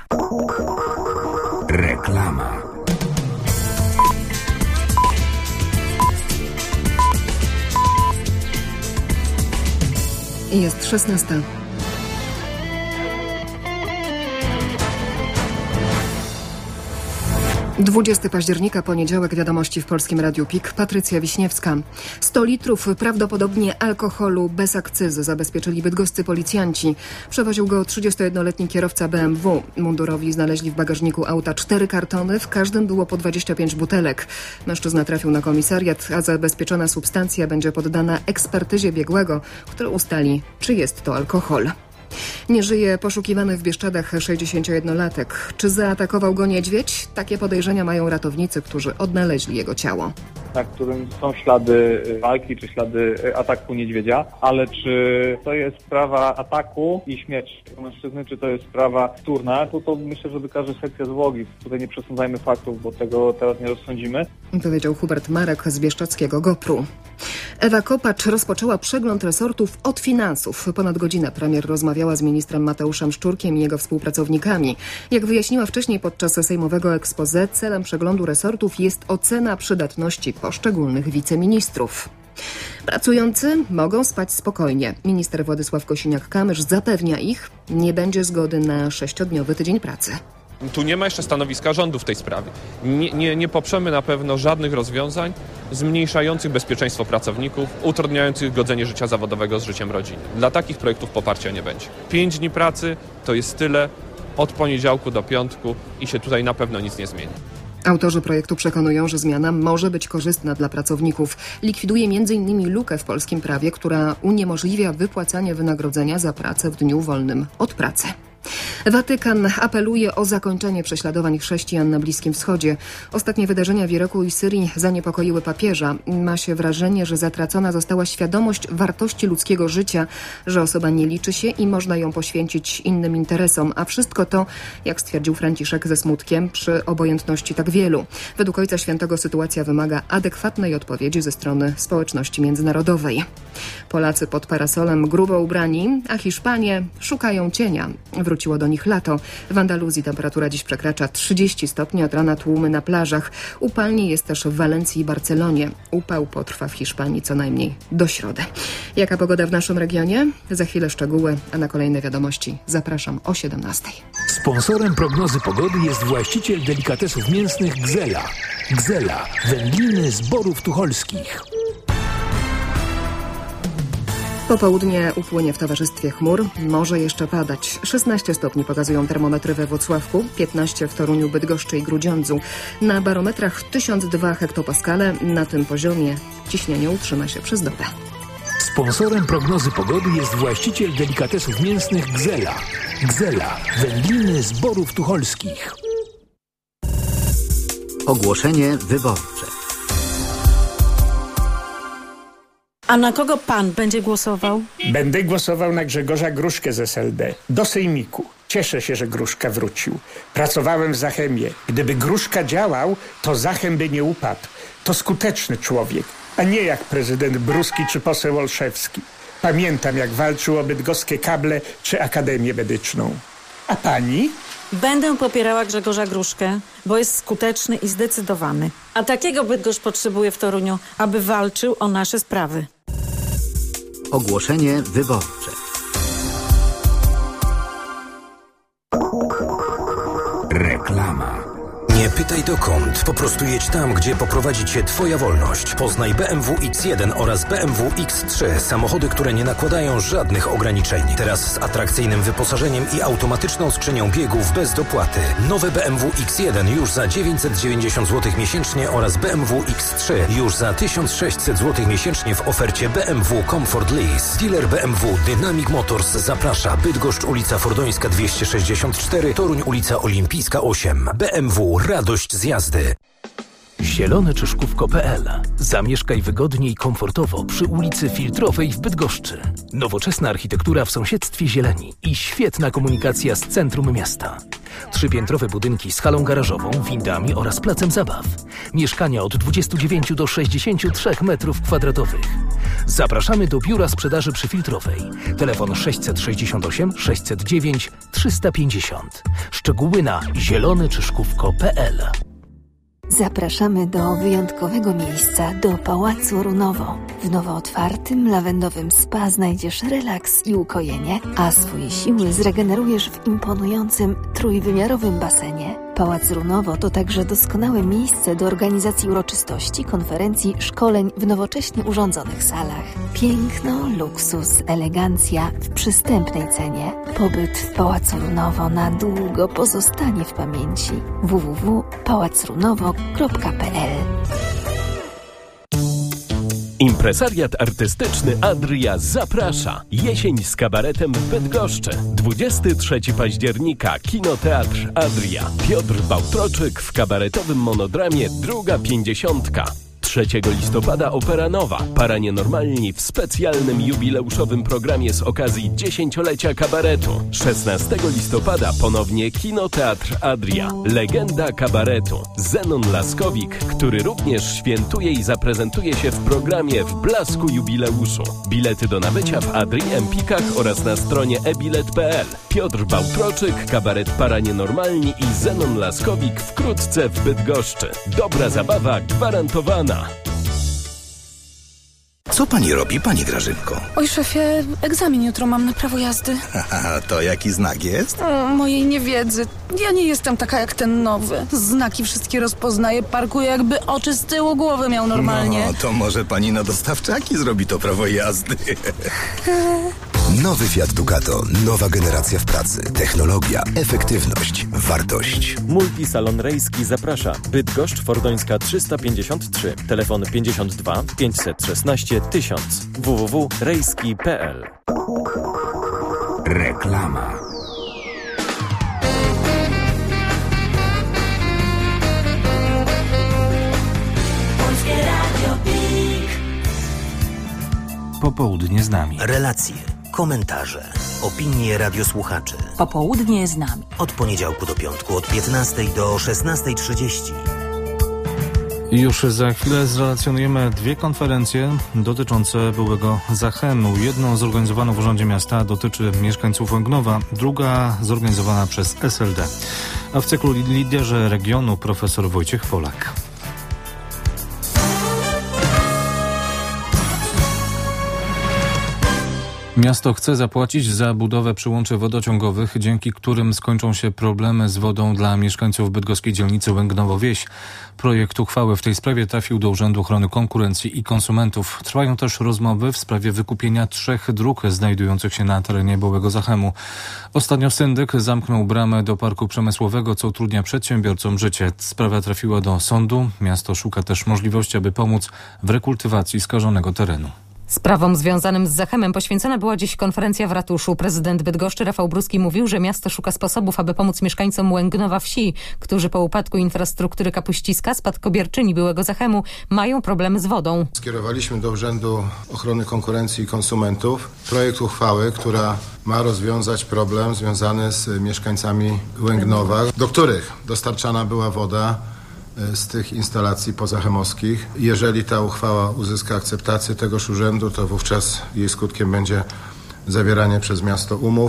Reklama. Jest szesnasta. dwudziestego października, poniedziałek, wiadomości w Polskim Radiu P I K. Patrycja Wiśniewska. sto litrów prawdopodobnie alkoholu bez akcyzy zabezpieczyli bydgoscy policjanci. Przewoził go trzydziestojednoletni kierowca B M W. Mundurowi znaleźli w bagażniku auta cztery kartony, w każdym było po dwadzieścia pięć butelek. Mężczyzna trafił na komisariat, a zabezpieczona substancja będzie poddana ekspertyzie biegłego, który ustali, czy jest to alkohol. Nie żyje poszukiwany w Bieszczadach sześćdziesięciojednolatek. Czy zaatakował go niedźwiedź? Takie podejrzenia mają ratownicy, którzy odnaleźli jego ciało. Na którym są ślady walki czy ślady ataku niedźwiedzia, ale czy to jest sprawa ataku i śmierci tego mężczyzny, czy to jest sprawa wtórna, to, to myślę, że wykaże sekcja zwłoki. Tutaj nie przesądzajmy faktów, bo tego teraz nie rozsądzimy. Powiedział Hubert Marek z bieszczadzkiego GoPru. Ewa Kopacz rozpoczęła przegląd resortów od finansów. Ponad godzinę premier rozmawiała z ministrem Mateuszem Szczurkiem i jego współpracownikami. Jak wyjaśniła wcześniej podczas sejmowego exposé, celem przeglądu resortów jest ocena przydatności poszczególnych wiceministrów. Pracujący mogą spać spokojnie. Minister Władysław Kosiniak-Kamysz zapewnia ich, nie będzie zgody na sześciodniowy tydzień pracy. Tu nie ma jeszcze stanowiska rządu w tej sprawie. Nie, nie, nie poprzemy na pewno żadnych rozwiązań zmniejszających bezpieczeństwo pracowników, utrudniających godzenie życia zawodowego z życiem rodziny. Dla takich projektów poparcia nie będzie. Pięć dni pracy to jest tyle od poniedziałku do piątku i się tutaj na pewno nic nie zmieni. Autorzy projektu przekonują, że zmiana może być korzystna dla pracowników. Likwiduje między innymi lukę w polskim prawie, która uniemożliwia wypłacanie wynagrodzenia za pracę w dniu wolnym od pracy. Watykan apeluje o zakończenie prześladowań chrześcijan na Bliskim Wschodzie. Ostatnie wydarzenia w Iraku i Syrii zaniepokoiły papieża. Ma się wrażenie, że zatracona została świadomość wartości ludzkiego życia, że osoba nie liczy się i można ją poświęcić innym interesom, a wszystko to, jak stwierdził Franciszek ze smutkiem, przy obojętności tak wielu. Według Ojca Świętego sytuacja wymaga adekwatnej odpowiedzi ze strony społeczności międzynarodowej. Polacy pod parasolem grubo ubrani, a Hiszpanie szukają cienia. Wróciło do nich lato. W Andaluzji temperatura dziś przekracza trzydzieści stopni, od rana tłumy na plażach. Upalnie jest też w Walencji i Barcelonie. Upał potrwa w Hiszpanii co najmniej do środy. Jaka pogoda w naszym regionie? Za chwilę szczegóły, a na kolejne wiadomości zapraszam o siedemnastej. Sponsorem prognozy pogody jest właściciel delikatesów mięsnych Gzela. Gzela, wędliny z Borów Tucholskich. Popołudnie upłynie w towarzystwie chmur, może jeszcze padać. szesnaście stopni pokazują termometry we Włocławku, piętnaście w Toruniu, Bydgoszczy i Grudziądzu. Na barometrach tysiąc dwa hektopaskale. Na tym poziomie ciśnienie utrzyma się przez dobę. Sponsorem prognozy pogody jest właściciel delikatesów mięsnych Gzela. Gzela, wędliny z Borów Tucholskich. Ogłoszenie wyborcze. A na kogo pan będzie głosował? Będę głosował na Grzegorza Gruszkę z S L D. Do sejmiku. Cieszę się, że Gruszka wrócił. Pracowałem w Zachemie. Gdyby Gruszka działał, to Zachem by nie upadł. To skuteczny człowiek, a nie jak prezydent Bruski czy poseł Olszewski. Pamiętam, jak walczył o bydgoskie kable czy Akademię Medyczną. A pani? Będę popierała Grzegorza Gruszkę, bo jest skuteczny i zdecydowany. A takiego Bydgoszcz potrzebuje w Toruniu, aby walczył o nasze sprawy. Ogłoszenie wyborcze. Reklama. Nie pytaj dokąd, po prostu jedź tam, gdzie poprowadzi Cię Twoja wolność. Poznaj B M W X jeden oraz B M W X trzy. Samochody, które nie nakładają żadnych ograniczeń. Teraz z atrakcyjnym wyposażeniem i automatyczną skrzynią biegów bez dopłaty. Nowe B M W X jeden już za dziewięćset dziewięćdziesiąt złotych miesięcznie oraz B M W X trzy już za tysiąc sześćset złotych miesięcznie w ofercie B M W Comfort Lease. Dealer B M W Dynamic Motors zaprasza. Bydgoszcz, ulica Fordońska dwieście sześćdziesiąt cztery, Toruń, ulica Olimpijska osiem. B M W Radość z jazdy. zielone czyszkówko kropka p l. Zamieszkaj wygodnie i komfortowo przy ulicy Filtrowej w Bydgoszczy. Nowoczesna architektura w sąsiedztwie zieleni i świetna komunikacja z centrum miasta. Trzypiętrowe budynki z halą garażową, windami oraz placem zabaw. Mieszkania od dwudziestu dziewięciu do sześćdziesięciu trzech metrów kwadratowych. Zapraszamy do biura sprzedaży przy Filtrowej. Telefon sześćset sześćdziesiąt osiem sześćset dziewięć trzysta pięćdziesiąt. Szczegóły na zielone czyszkówko kropka p l. Zapraszamy do wyjątkowego miejsca, do Pałacu Runowo. W nowo otwartym, lawendowym spa znajdziesz relaks i ukojenie, a swoje siły zregenerujesz w imponującym, trójwymiarowym basenie. Pałac Runowo to także doskonałe miejsce do organizacji uroczystości, konferencji, szkoleń w nowocześnie urządzonych salach. Piękno, luksus, elegancja w przystępnej cenie. Pobyt w Pałacu Runowo na długo pozostanie w pamięci. w w w kropka pałac runowo kropka p l. Impresariat artystyczny Adria zaprasza. Jesień z kabaretem w Bydgoszczy. dwudziestego trzeciego października Kinoteatr Adria. Piotr Bałtroczyk w kabaretowym monodramie Druga Pięćdziesiątka. trzeciego listopada Opera Nowa. Paranienormalni w specjalnym jubileuszowym programie z okazji dziesięciolecia kabaretu. szesnastego listopada ponownie Kinoteatr Adria. Legenda kabaretu. Zenon Laskowik, który również świętuje i zaprezentuje się w programie w blasku jubileuszu. Bilety do nabycia w Adrii Empikach oraz na stronie e bilet kropka p l. Piotr Bałtroczyk, kabaret Paranienormalni i Zenon Laskowik wkrótce w Bydgoszczy. Dobra zabawa gwarantowana. Co pani robi, pani Grażynko? Oj, szefie, egzamin jutro mam na prawo jazdy. Haha, to jaki znak jest? O, mojej niewiedzy. Ja nie jestem taka jak ten nowy. Znaki wszystkie rozpoznaję, parkuję jakby oczy z tyłu głowy miał normalnie. No, to może pani na dostawczaki zrobi to prawo jazdy. Nowy Fiat Ducato. Nowa generacja w pracy. Technologia, efektywność, wartość. Multisalon Rejski zaprasza. Bydgoszcz, Fordońska trzysta pięćdziesiąt trzy. Telefon pięćdziesiąt dwa pięćset szesnaście tysiąc. w w w kropka rejski kropka p l. Reklama. Popołudnie z nami. Relacje, komentarze, opinie radiosłuchaczy. Popołudnie z nami. Od poniedziałku do piątku od piętnastej do szesnastej trzydzieści. Już za chwilę zrelacjonujemy dwie konferencje dotyczące byłego Zachemu. Jedną zorganizowaną w Urzędzie Miasta dotyczy mieszkańców Łęgnowa, druga zorganizowana przez S L D. A w cyklu Liderzy Regionu profesor Wojciech Polak. Miasto chce zapłacić za budowę przyłączy wodociągowych, dzięki którym skończą się problemy z wodą dla mieszkańców bydgoskiej dzielnicy Łęgnowo-Wieś. Projekt uchwały w tej sprawie trafił do Urzędu Ochrony Konkurencji i Konsumentów. Trwają też rozmowy w sprawie wykupienia trzech dróg znajdujących się na terenie byłego Zachemu. Ostatnio syndyk zamknął bramę do parku przemysłowego, co utrudnia przedsiębiorcom życie. Sprawa trafiła do sądu. Miasto szuka też możliwości, aby pomóc w rekultywacji skażonego terenu. Sprawom związanym z Zachemem poświęcona była dziś konferencja w ratuszu. Prezydent Bydgoszczy Rafał Bruski mówił, że miasto szuka sposobów, aby pomóc mieszkańcom Łęgnowa Wsi, którzy po upadku infrastruktury Kapuściska, spadkobierczyni byłego Zachemu, mają problemy z wodą. Skierowaliśmy do Urzędu Ochrony Konkurencji i Konsumentów projekt uchwały, która ma rozwiązać problem związany z mieszkańcami Łęgnowa, do których dostarczana była woda z tych instalacji pozachemowskich. Jeżeli ta uchwała uzyska akceptację tegoż urzędu, to wówczas jej skutkiem będzie zawieranie przez miasto umów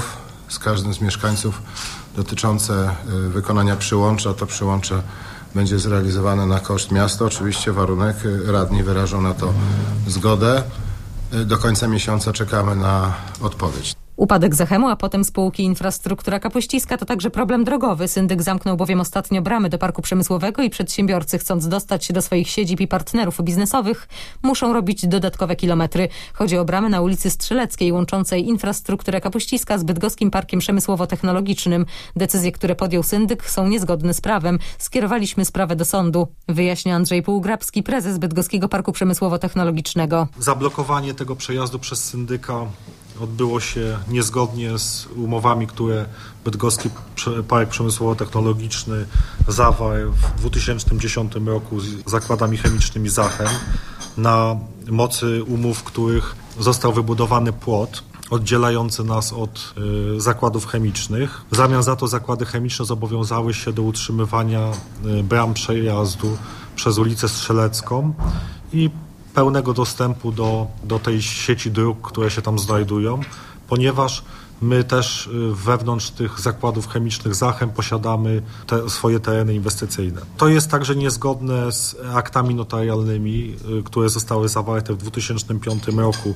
z każdym z mieszkańców dotyczące wykonania przyłącza. To przyłącze będzie zrealizowane na koszt miasta. Oczywiście warunek, radni wyrażą na to zgodę. Do końca miesiąca czekamy na odpowiedź. Upadek Zachemu, a potem spółki Infrastruktura Kapuściska to także problem drogowy. Syndyk zamknął bowiem ostatnio bramy do parku przemysłowego i przedsiębiorcy, chcąc dostać się do swoich siedzib i partnerów biznesowych, muszą robić dodatkowe kilometry. Chodzi o bramy na ulicy Strzeleckiej łączącej Infrastrukturę Kapuściska z Bydgoskim Parkiem Przemysłowo-Technologicznym. Decyzje, które podjął syndyk, są niezgodne z prawem. Skierowaliśmy sprawę do sądu, wyjaśnia Andrzej Półgrabski, prezes Bydgoskiego Parku Przemysłowo-Technologicznego. Zablokowanie tego przejazdu przez syndyka odbyło się niezgodnie z umowami, które Bydgoski Park Przemysłowo-Technologiczny zawarł w dwa tysiące dziesiątym roku z zakładami chemicznymi Zachem, na mocy umów, w których został wybudowany płot oddzielający nas od y, zakładów chemicznych. W zamian za to zakłady chemiczne zobowiązały się do utrzymywania y, bram przejazdu przez ulicę Strzelecką i pełnego dostępu do, do tej sieci dróg, które się tam znajdują, ponieważ my też wewnątrz tych zakładów chemicznych Zachem posiadamy te swoje tereny inwestycyjne. To jest także niezgodne z aktami notarialnymi, które zostały zawarte w dwa tysiące piątym roku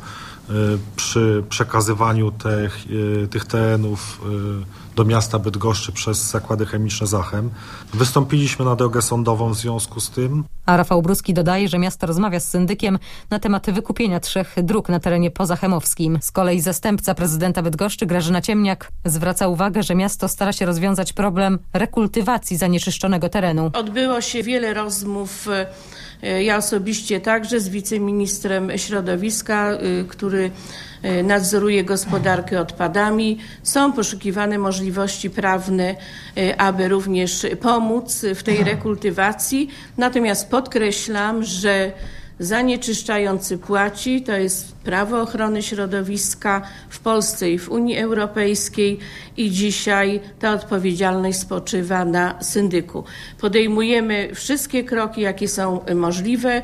przy przekazywaniu tych, tych terenów do miasta Bydgoszczy przez zakłady chemiczne Zachem. Wystąpiliśmy na drogę sądową w związku z tym. A Rafał Bruski dodaje, że miasto rozmawia z syndykiem na temat wykupienia trzech dróg na terenie pozachemowskim. Z kolei zastępca prezydenta Bydgoszczy Grażyna Ciemniak zwraca uwagę, że miasto stara się rozwiązać problem rekultywacji zanieczyszczonego terenu. Odbyło się wiele rozmów, ja osobiście także, z wiceministrem środowiska, który nadzoruje gospodarkę odpadami. Są poszukiwane możliwości prawne, aby również pomóc w tej rekultywacji. Natomiast podkreślam, że zanieczyszczający płaci, to jest prawo ochrony środowiska w Polsce i w Unii Europejskiej i dzisiaj ta odpowiedzialność spoczywa na syndyku. Podejmujemy wszystkie kroki, jakie są możliwe,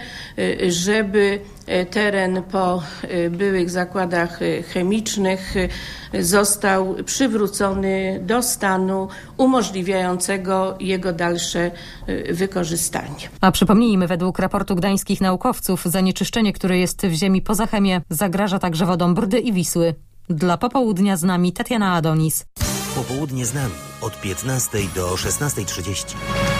żeby teren po byłych zakładach chemicznych został przywrócony do stanu umożliwiającego jego dalsze wykorzystanie. A przypomnijmy, według raportu gdańskich naukowców zanieczyszczenie, które jest w ziemi po Zachemie, zagraża także wodom Brdy i Wisły. Dla Popołudnia z nami Tatiana Adonis. Popołudnie z nami od piętnastej do szesnastej trzydzieści.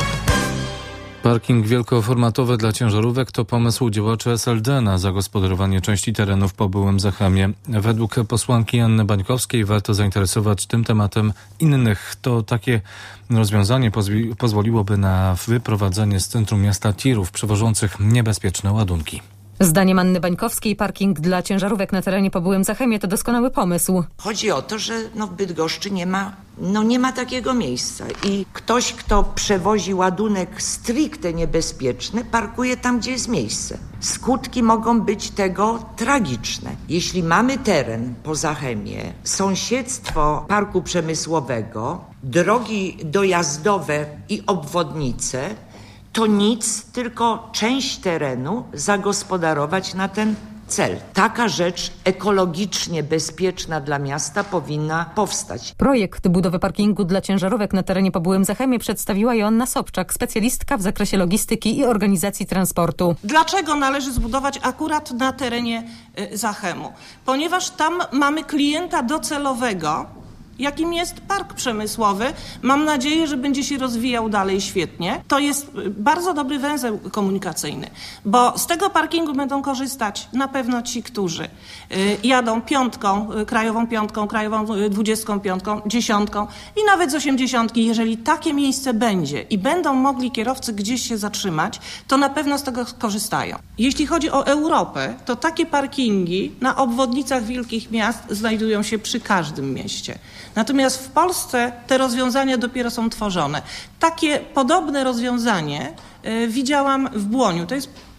Parking wielkoformatowy dla ciężarówek to pomysł działaczy S L D na zagospodarowanie części terenów po byłym Zachemie. Według posłanki Anny Bańkowskiej warto zainteresować tym tematem innych. To takie rozwiązanie pozwi- pozwoliłoby na wyprowadzenie z centrum miasta tirów przewożących niebezpieczne ładunki. Zdaniem Anny Bańkowskiej parking dla ciężarówek na terenie po byłym Zachemie to doskonały pomysł. Chodzi o to, że no w Bydgoszczy nie ma, no nie ma takiego miejsca i ktoś, kto przewozi ładunek stricte niebezpieczny, parkuje tam, gdzie jest miejsce. Skutki mogą być tego tragiczne. Jeśli mamy teren po Zachemie, sąsiedztwo parku przemysłowego, drogi dojazdowe i obwodnice, to nic, tylko część terenu zagospodarować na ten cel. Taka rzecz ekologicznie bezpieczna dla miasta powinna powstać. Projekt budowy parkingu dla ciężarówek na terenie po byłym Zachemie przedstawiła Joanna Sobczak, specjalistka w zakresie logistyki i organizacji transportu. Dlaczego należy zbudować akurat na terenie Zachemu? Ponieważ tam mamy klienta docelowego, jakim jest park przemysłowy. Mam nadzieję, że będzie się rozwijał dalej świetnie. To jest bardzo dobry węzeł komunikacyjny, bo z tego parkingu będą korzystać na pewno ci, którzy jadą piątką, krajową piątką, krajową dwudziestką piątką, dziesiątką i nawet z osiemdziesiątki. Jeżeli takie miejsce będzie i będą mogli kierowcy gdzieś się zatrzymać, to na pewno z tego korzystają. Jeśli chodzi o Europę, to takie parkingi na obwodnicach wielkich miast znajdują się przy każdym mieście. Natomiast w Polsce te rozwiązania dopiero są tworzone. Takie podobne rozwiązanie y, widziałam w Błoniu. To jest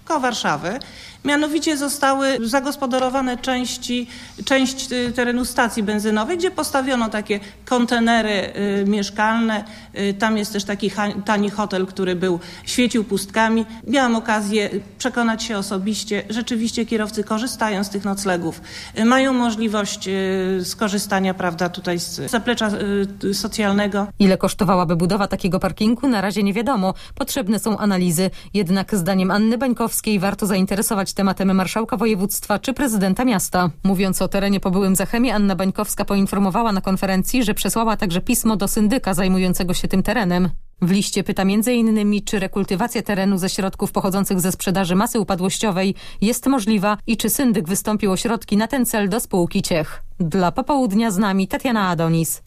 koło Warszawy. Mianowicie zostały zagospodarowane części, część terenu stacji benzynowej, gdzie postawiono takie kontenery y, mieszkalne. Y, tam jest też taki ha, tani hotel, który był, świecił pustkami. Miałam okazję przekonać się osobiście, rzeczywiście kierowcy korzystają z tych noclegów. Y, mają możliwość y, skorzystania, prawda, tutaj z zaplecza y, socjalnego. Ile kosztowałaby budowa takiego parkingu? Na razie nie wiadomo. Potrzebne są analizy. Jednak zdaniem Anny Bańkowskiej warto zainteresować tematem marszałka województwa czy prezydenta miasta. Mówiąc o terenie po byłym Zachemie, Anna Bańkowska poinformowała na konferencji, że przesłała także pismo do syndyka zajmującego się tym terenem. W liście pyta między innymi, czy rekultywacja terenu ze środków pochodzących ze sprzedaży masy upadłościowej jest możliwa i czy syndyk wystąpił o środki na ten cel do spółki Ciech. Dla Popołudnia z nami Tatiana Adonis.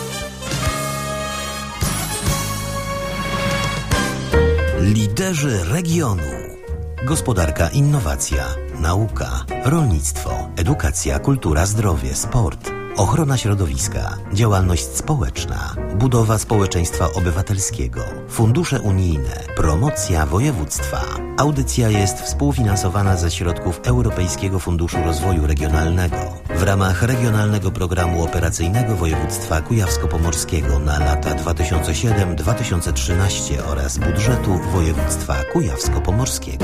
Liderzy regionu. Gospodarka, innowacja, nauka, rolnictwo, edukacja, kultura, zdrowie, sport, ochrona środowiska, działalność społeczna, budowa społeczeństwa obywatelskiego, fundusze unijne, promocja województwa. Audycja jest współfinansowana ze środków Europejskiego Funduszu Rozwoju Regionalnego w ramach Regionalnego Programu Operacyjnego Województwa Kujawsko-Pomorskiego na lata dwa tysiące siódmy do dwa tysiące trzynastego oraz budżetu województwa kujawsko-pomorskiego.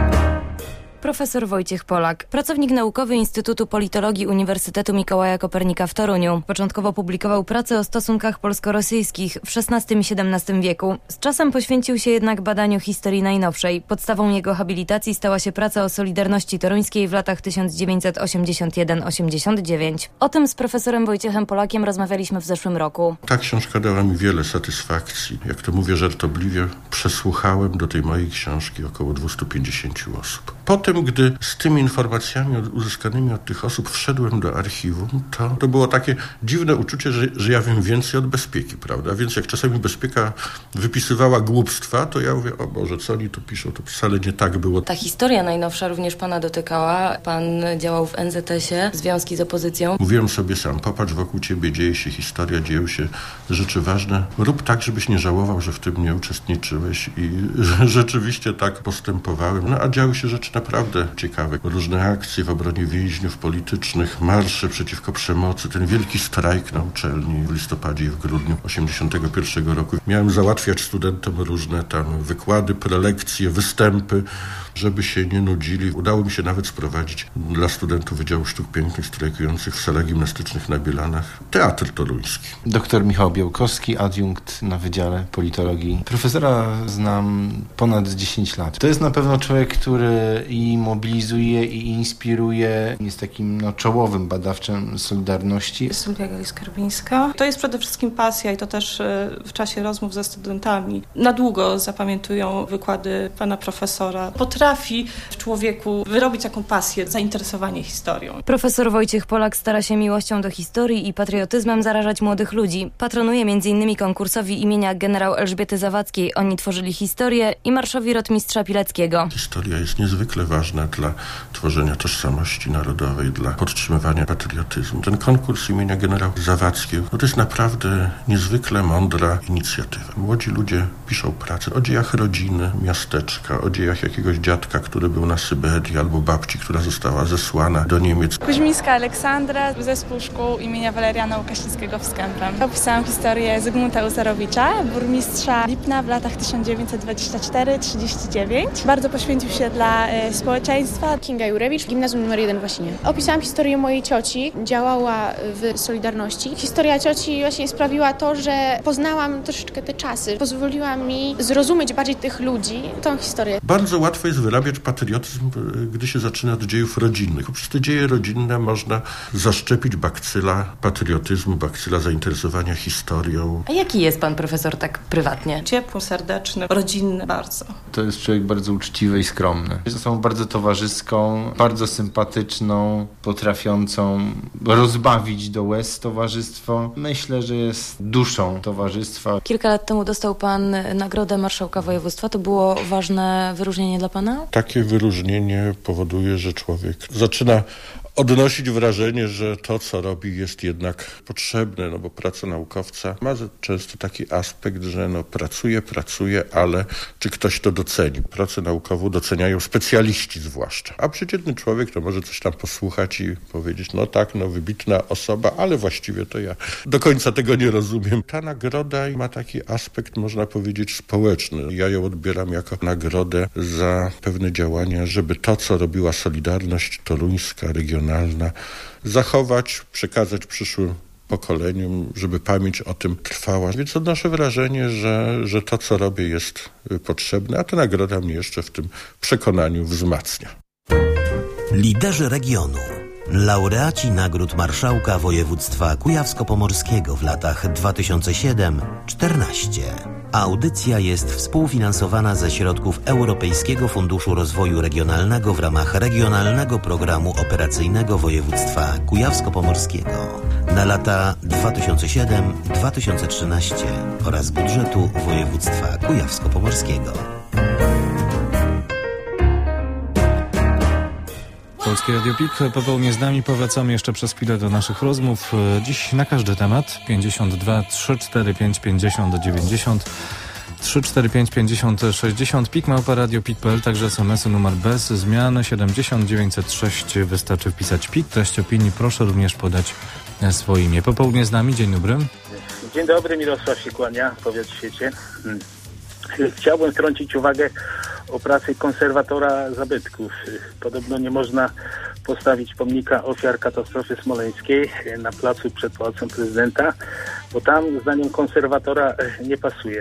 Profesor Wojciech Polak, pracownik naukowy Instytutu Politologii Uniwersytetu Mikołaja Kopernika w Toruniu. Początkowo publikował pracę o stosunkach polsko-rosyjskich w szesnastym i siedemnastym wieku. Z czasem poświęcił się jednak badaniu historii najnowszej. Podstawą jego habilitacji stała się praca o Solidarności Toruńskiej w latach tysiąc dziewięćset osiemdziesiąt jeden do osiemdziesiąt dziewięć. O tym z profesorem Wojciechem Polakiem rozmawialiśmy w zeszłym roku. Ta książka dała mi wiele satysfakcji. Jak to mówię żartobliwie, przesłuchałem do tej mojej książki około dwieście pięćdziesiąt osób. Potem, gdy z tymi informacjami uzyskanymi od tych osób wszedłem do archiwum, to, to było takie dziwne uczucie, że, że ja wiem więcej od bezpieki, prawda? Więc jak czasami bezpieka wypisywała głupstwa, to ja mówię, o Boże, co oni tu piszą, to wcale nie tak było. Ta historia najnowsza również pana dotykała. Pan działał w en zet esie, związki z opozycją. Mówiłem sobie sam, popatrz, wokół ciebie dzieje się historia, dzieją się rzeczy ważne. Rób tak, żebyś nie żałował, że w tym nie uczestniczyłeś i że rzeczywiście tak postępowałem. No a działy się rzeczy naprawdę ciekawe. Różne akcje w obronie więźniów politycznych, marsze przeciwko przemocy, ten wielki strajk na uczelni w listopadzie i w grudniu osiemdziesiątego pierwszego roku. Miałem załatwiać studentom różne tam wykłady, prelekcje, występy, żeby się nie nudzili. Udało mi się nawet sprowadzić dla studentów Wydziału Sztuk Pięknych strajkujących w salach gimnastycznych na Bielanach teatr toruński. Doktor Michał Białkowski, adiunkt na Wydziale Politologii. Profesora znam ponad dziesięć lat. To jest na pewno człowiek, który i mobilizuje, i inspiruje. Jest takim no, czołowym badaczem Solidarności. Sylwia Gajska-Skarbińska. To jest przede wszystkim pasja i to też w czasie rozmów ze studentami na długo zapamiętują wykłady pana profesora. Potrafi w człowieku wyrobić taką pasję, zainteresowanie historią. Profesor Wojciech Polak stara się miłością do historii i patriotyzmem zarażać młodych ludzi. Patronuje między innymi konkursowi imienia generał Elżbiety Zawadzkiej. Oni tworzyli historię i marszowi rotmistrza Pileckiego. Historia jest niezwykle ważna dla tworzenia tożsamości narodowej, dla podtrzymywania patriotyzmu. Ten konkurs imienia generała Zawadzkiej, no to jest naprawdę niezwykle mądra inicjatywa. Młodzi ludzie piszą pracę o dziejach rodziny, miasteczka, o dziejach jakiegoś dziadka, który był na Syberii, albo babci, która została zesłana do Niemiec. Kuźmińska Aleksandra, zespół szkół imienia Waleriana Łukasińskiego w Skępem. Opisałam historię Zygmunta Uzarowicza, burmistrza Lipna w latach tysiąc dziewięćset dwadzieścia cztery do trzydziestu dziewięciu. Bardzo poświęcił się dla e, społeczeństwa. Kinga Jurewicz, gimnazjum numer jeden w Łasinie. Opisałam historię mojej cioci, działała w Solidarności. Historia cioci właśnie sprawiła to, że poznałam troszeczkę te czasy. Pozwoliła mi zrozumieć bardziej tych ludzi, tą historię. Bardzo łatwo jest wyrabiać patriotyzm, gdy się zaczyna od dziejów rodzinnych. Poprzez te dzieje rodzinne można zaszczepić bakcyla patriotyzmu, bakcyla zainteresowania historią. A jaki jest pan profesor tak prywatnie? Ciepły, serdeczny, rodzinny bardzo. To jest człowiek bardzo uczciwy i skromny. Jest osobą bardzo towarzyską, bardzo sympatyczną, potrafiącą rozbawić do łez towarzystwo. Myślę, że jest duszą towarzystwa. Kilka lat temu dostał pan nagrodę Marszałka Województwa. To było ważne wyróżnienie dla pana? Takie wyróżnienie powoduje, że człowiek zaczyna odnosić wrażenie, że to, co robi, jest jednak potrzebne, no bo praca naukowca ma często taki aspekt, że no pracuje, pracuje, ale czy ktoś to doceni? Pracę naukową doceniają specjaliści zwłaszcza, a przeciętny człowiek to może coś tam posłuchać i powiedzieć, no tak, no wybitna osoba, ale właściwie to ja do końca tego nie rozumiem. Ta nagroda ma taki aspekt, można powiedzieć, społeczny. Ja ją odbieram jako nagrodę za pewne działania, żeby to, co robiła Solidarność Toruńska, regionalna, zachować, przekazać przyszłym pokoleniom, żeby pamięć o tym trwała. Więc odnoszę wrażenie, że, że to, co robię, jest potrzebne, a ta nagroda mnie jeszcze w tym przekonaniu wzmacnia. Liderzy regionu. Laureaci nagród Marszałka Województwa Kujawsko-Pomorskiego w latach dwa tysiące siódmy do dwa tysiące czternastego. Audycja jest współfinansowana ze środków Europejskiego Funduszu Rozwoju Regionalnego w ramach Regionalnego Programu Operacyjnego Województwa Kujawsko-Pomorskiego na lata dwa tysiące siódmy do dwa tysiące trzynastego oraz budżetu Województwa Kujawsko-Pomorskiego. Polskie Radio Pik, popełnie z nami, powracamy jeszcze przez chwilę do naszych rozmów. Dziś na każdy temat pięćdziesiąt dwa trzy cztery pięć pięćdziesiąt dziewięćdziesiąt, trzy cztery pięć pięćdziesiąt sześćdziesiąt, pik małpa radio pik kropka p l, także es em esy numer bez zmian siedemdziesiąt dziewięćset sześć, wystarczy wpisać pik, treść opinii, proszę również podać swoje imię. Popołudnie z nami, dzień dobry. Dzień dobry, Mirosław się kłania, powiat w świecie. Hmm. Chciałbym zwrócić uwagę o pracy konserwatora zabytków. Podobno nie można postawić pomnika ofiar katastrofy smoleńskiej na placu przed Pałacem Prezydenta, bo tam zdaniem konserwatora nie pasuje.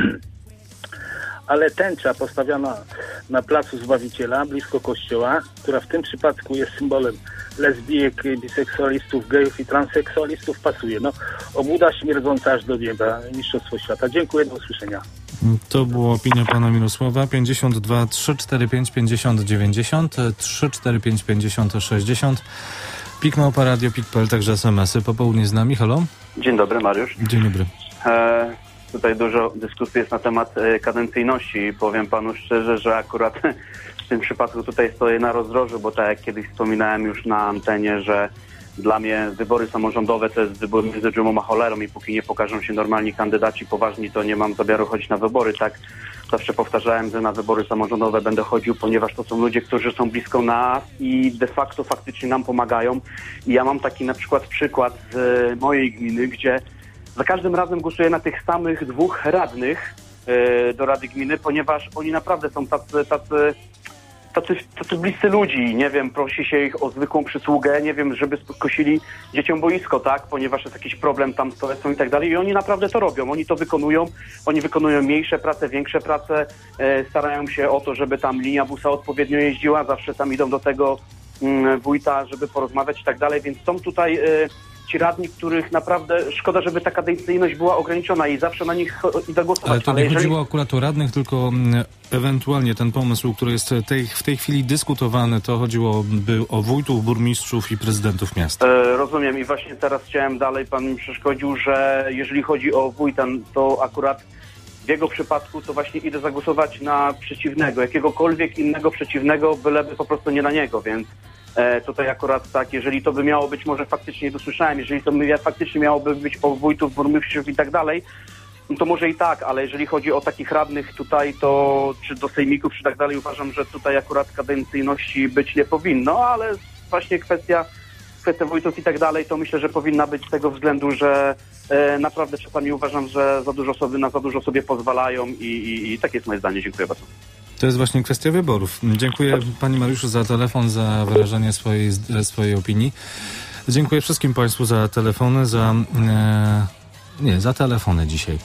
Ale tęcza postawiona na placu Zbawiciela, blisko kościoła, która w tym przypadku jest symbolem lesbijek, biseksualistów, gejów i transseksualistów, pasuje. No, obłuda śmierdząca aż do nieba, mistrzostwo świata. Dziękuję, do usłyszenia. To była opinia pana Mirosława. pięćdziesiąt dwa trzy cztery pięć pięćdziesiąt dziewięćdziesiąt, trzy cztery pięć pięćdziesiąt sześćdziesiąt, pik małpa radio pik kropka p l, także es em esy. Popołudnie z nami, halo? Dzień dobry, Mariusz. Dzień dobry. E, tutaj dużo dyskusji jest na temat e, kadencyjności. Powiem panu szczerze, że akurat w tym przypadku tutaj stoję na rozdrożu, bo tak jak kiedyś wspominałem już na antenie, że dla mnie wybory samorządowe to jest wybór między dżumą a cholerą i póki nie pokażą się normalni kandydaci poważni, to nie mam zamiaru chodzić na wybory, tak? Zawsze powtarzałem, że na wybory samorządowe będę chodził, ponieważ to są ludzie, którzy są blisko nas i de facto faktycznie nam pomagają. I ja mam taki na przykład przykład z mojej gminy, gdzie za każdym razem głosuję na tych samych dwóch radnych yy, do Rady Gminy, ponieważ oni naprawdę są tacy, tacy Tacy, tacy bliscy ludzi, nie wiem, prosi się ich o zwykłą przysługę, nie wiem, żeby skosili dzieciom boisko, tak, ponieważ jest jakiś problem tam z toaletą i tak dalej i oni naprawdę to robią, oni to wykonują, oni wykonują mniejsze prace, większe prace, e, starają się o to, żeby tam linia busa odpowiednio jeździła, zawsze tam idą do tego mm, wójta, żeby porozmawiać i tak dalej, więc są tutaj e, ci radni, których naprawdę szkoda, żeby ta kadencyjność była ograniczona i zawsze na nich idę głosować. Ale to nie Ale jeżeli... chodziło akurat o radnych, tylko mm, ewentualnie ten pomysł, który jest tej, w tej chwili dyskutowany, to chodziło by o wójtów, burmistrzów i prezydentów miasta. E, rozumiem i właśnie teraz chciałem dalej, pan mi przeszkodził, że jeżeli chodzi o wójta, to akurat w jego przypadku to właśnie idę zagłosować na przeciwnego, jakiegokolwiek innego przeciwnego, byleby po prostu nie na niego, więc E, tutaj akurat tak, jeżeli to by miało być, może faktycznie dosłyszałem, jeżeli to by faktycznie miałoby być o wójtów, burmistrzów i tak dalej, no to może i tak, ale jeżeli chodzi o takich radnych tutaj, to czy do sejmików, czy tak dalej, uważam, że tutaj akurat kadencyjności być nie powinno, ale właśnie kwestia, kwestia wójtów i tak dalej, to myślę, że powinna być z tego względu, że e, naprawdę czasami uważam, że za dużo sobie, na za dużo sobie pozwalają i, i, i takie jest moje zdanie. Dziękuję bardzo. To jest właśnie kwestia wyborów. Dziękuję Pani Mariuszu za telefon, za wyrażenie swojej, swojej opinii. Dziękuję wszystkim Państwu za telefony, za... E, nie, za telefony dzisiaj.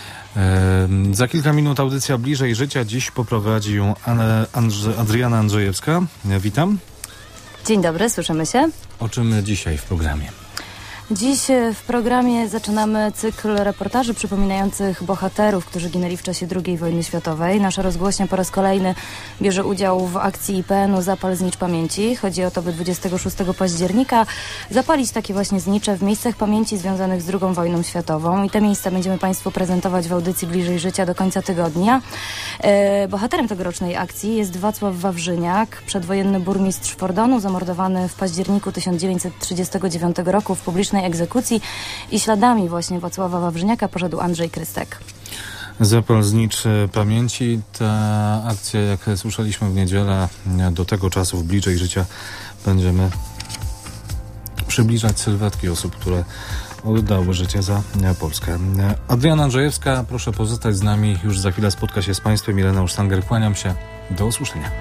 E, za kilka minut audycja Bliżej Życia. Dziś poprowadzi ją Andrze, Adriana Andrzejewska. Witam. Dzień dobry, słyszymy się. O czym dzisiaj w programie? Dziś w programie zaczynamy cykl reportaży przypominających bohaterów, którzy ginęli w czasie drugiej wojny światowej. Nasza rozgłośnia po raz kolejny bierze udział w akcji I P N-u Zapal Znicz Pamięci. Chodzi o to, by dwudziestego szóstego października zapalić takie właśnie znicze w miejscach pamięci związanych z drugą wojną światową. I te miejsca będziemy Państwu prezentować w audycji Bliżej Życia do końca tygodnia. E, bohaterem tegorocznej akcji jest Wacław Wawrzyniak, przedwojenny burmistrz Fordonu, zamordowany w październiku tysiąc dziewięćset trzydziestego dziewiątego roku w publicznej egzekucji i śladami właśnie Wacława Wawrzyniaka poszedł Andrzej Krystek. Zapal Znicz Pamięci. Ta akcja, jak słyszeliśmy w niedzielę, do tego czasu w Bliżej Życia będziemy przybliżać sylwetki osób, które oddały życie za Polskę. Adriana Andrzejewska, proszę pozostać z nami. Już za chwilę spotka się z Państwem. Ireneusz Stanger, kłaniam się. Do usłyszenia.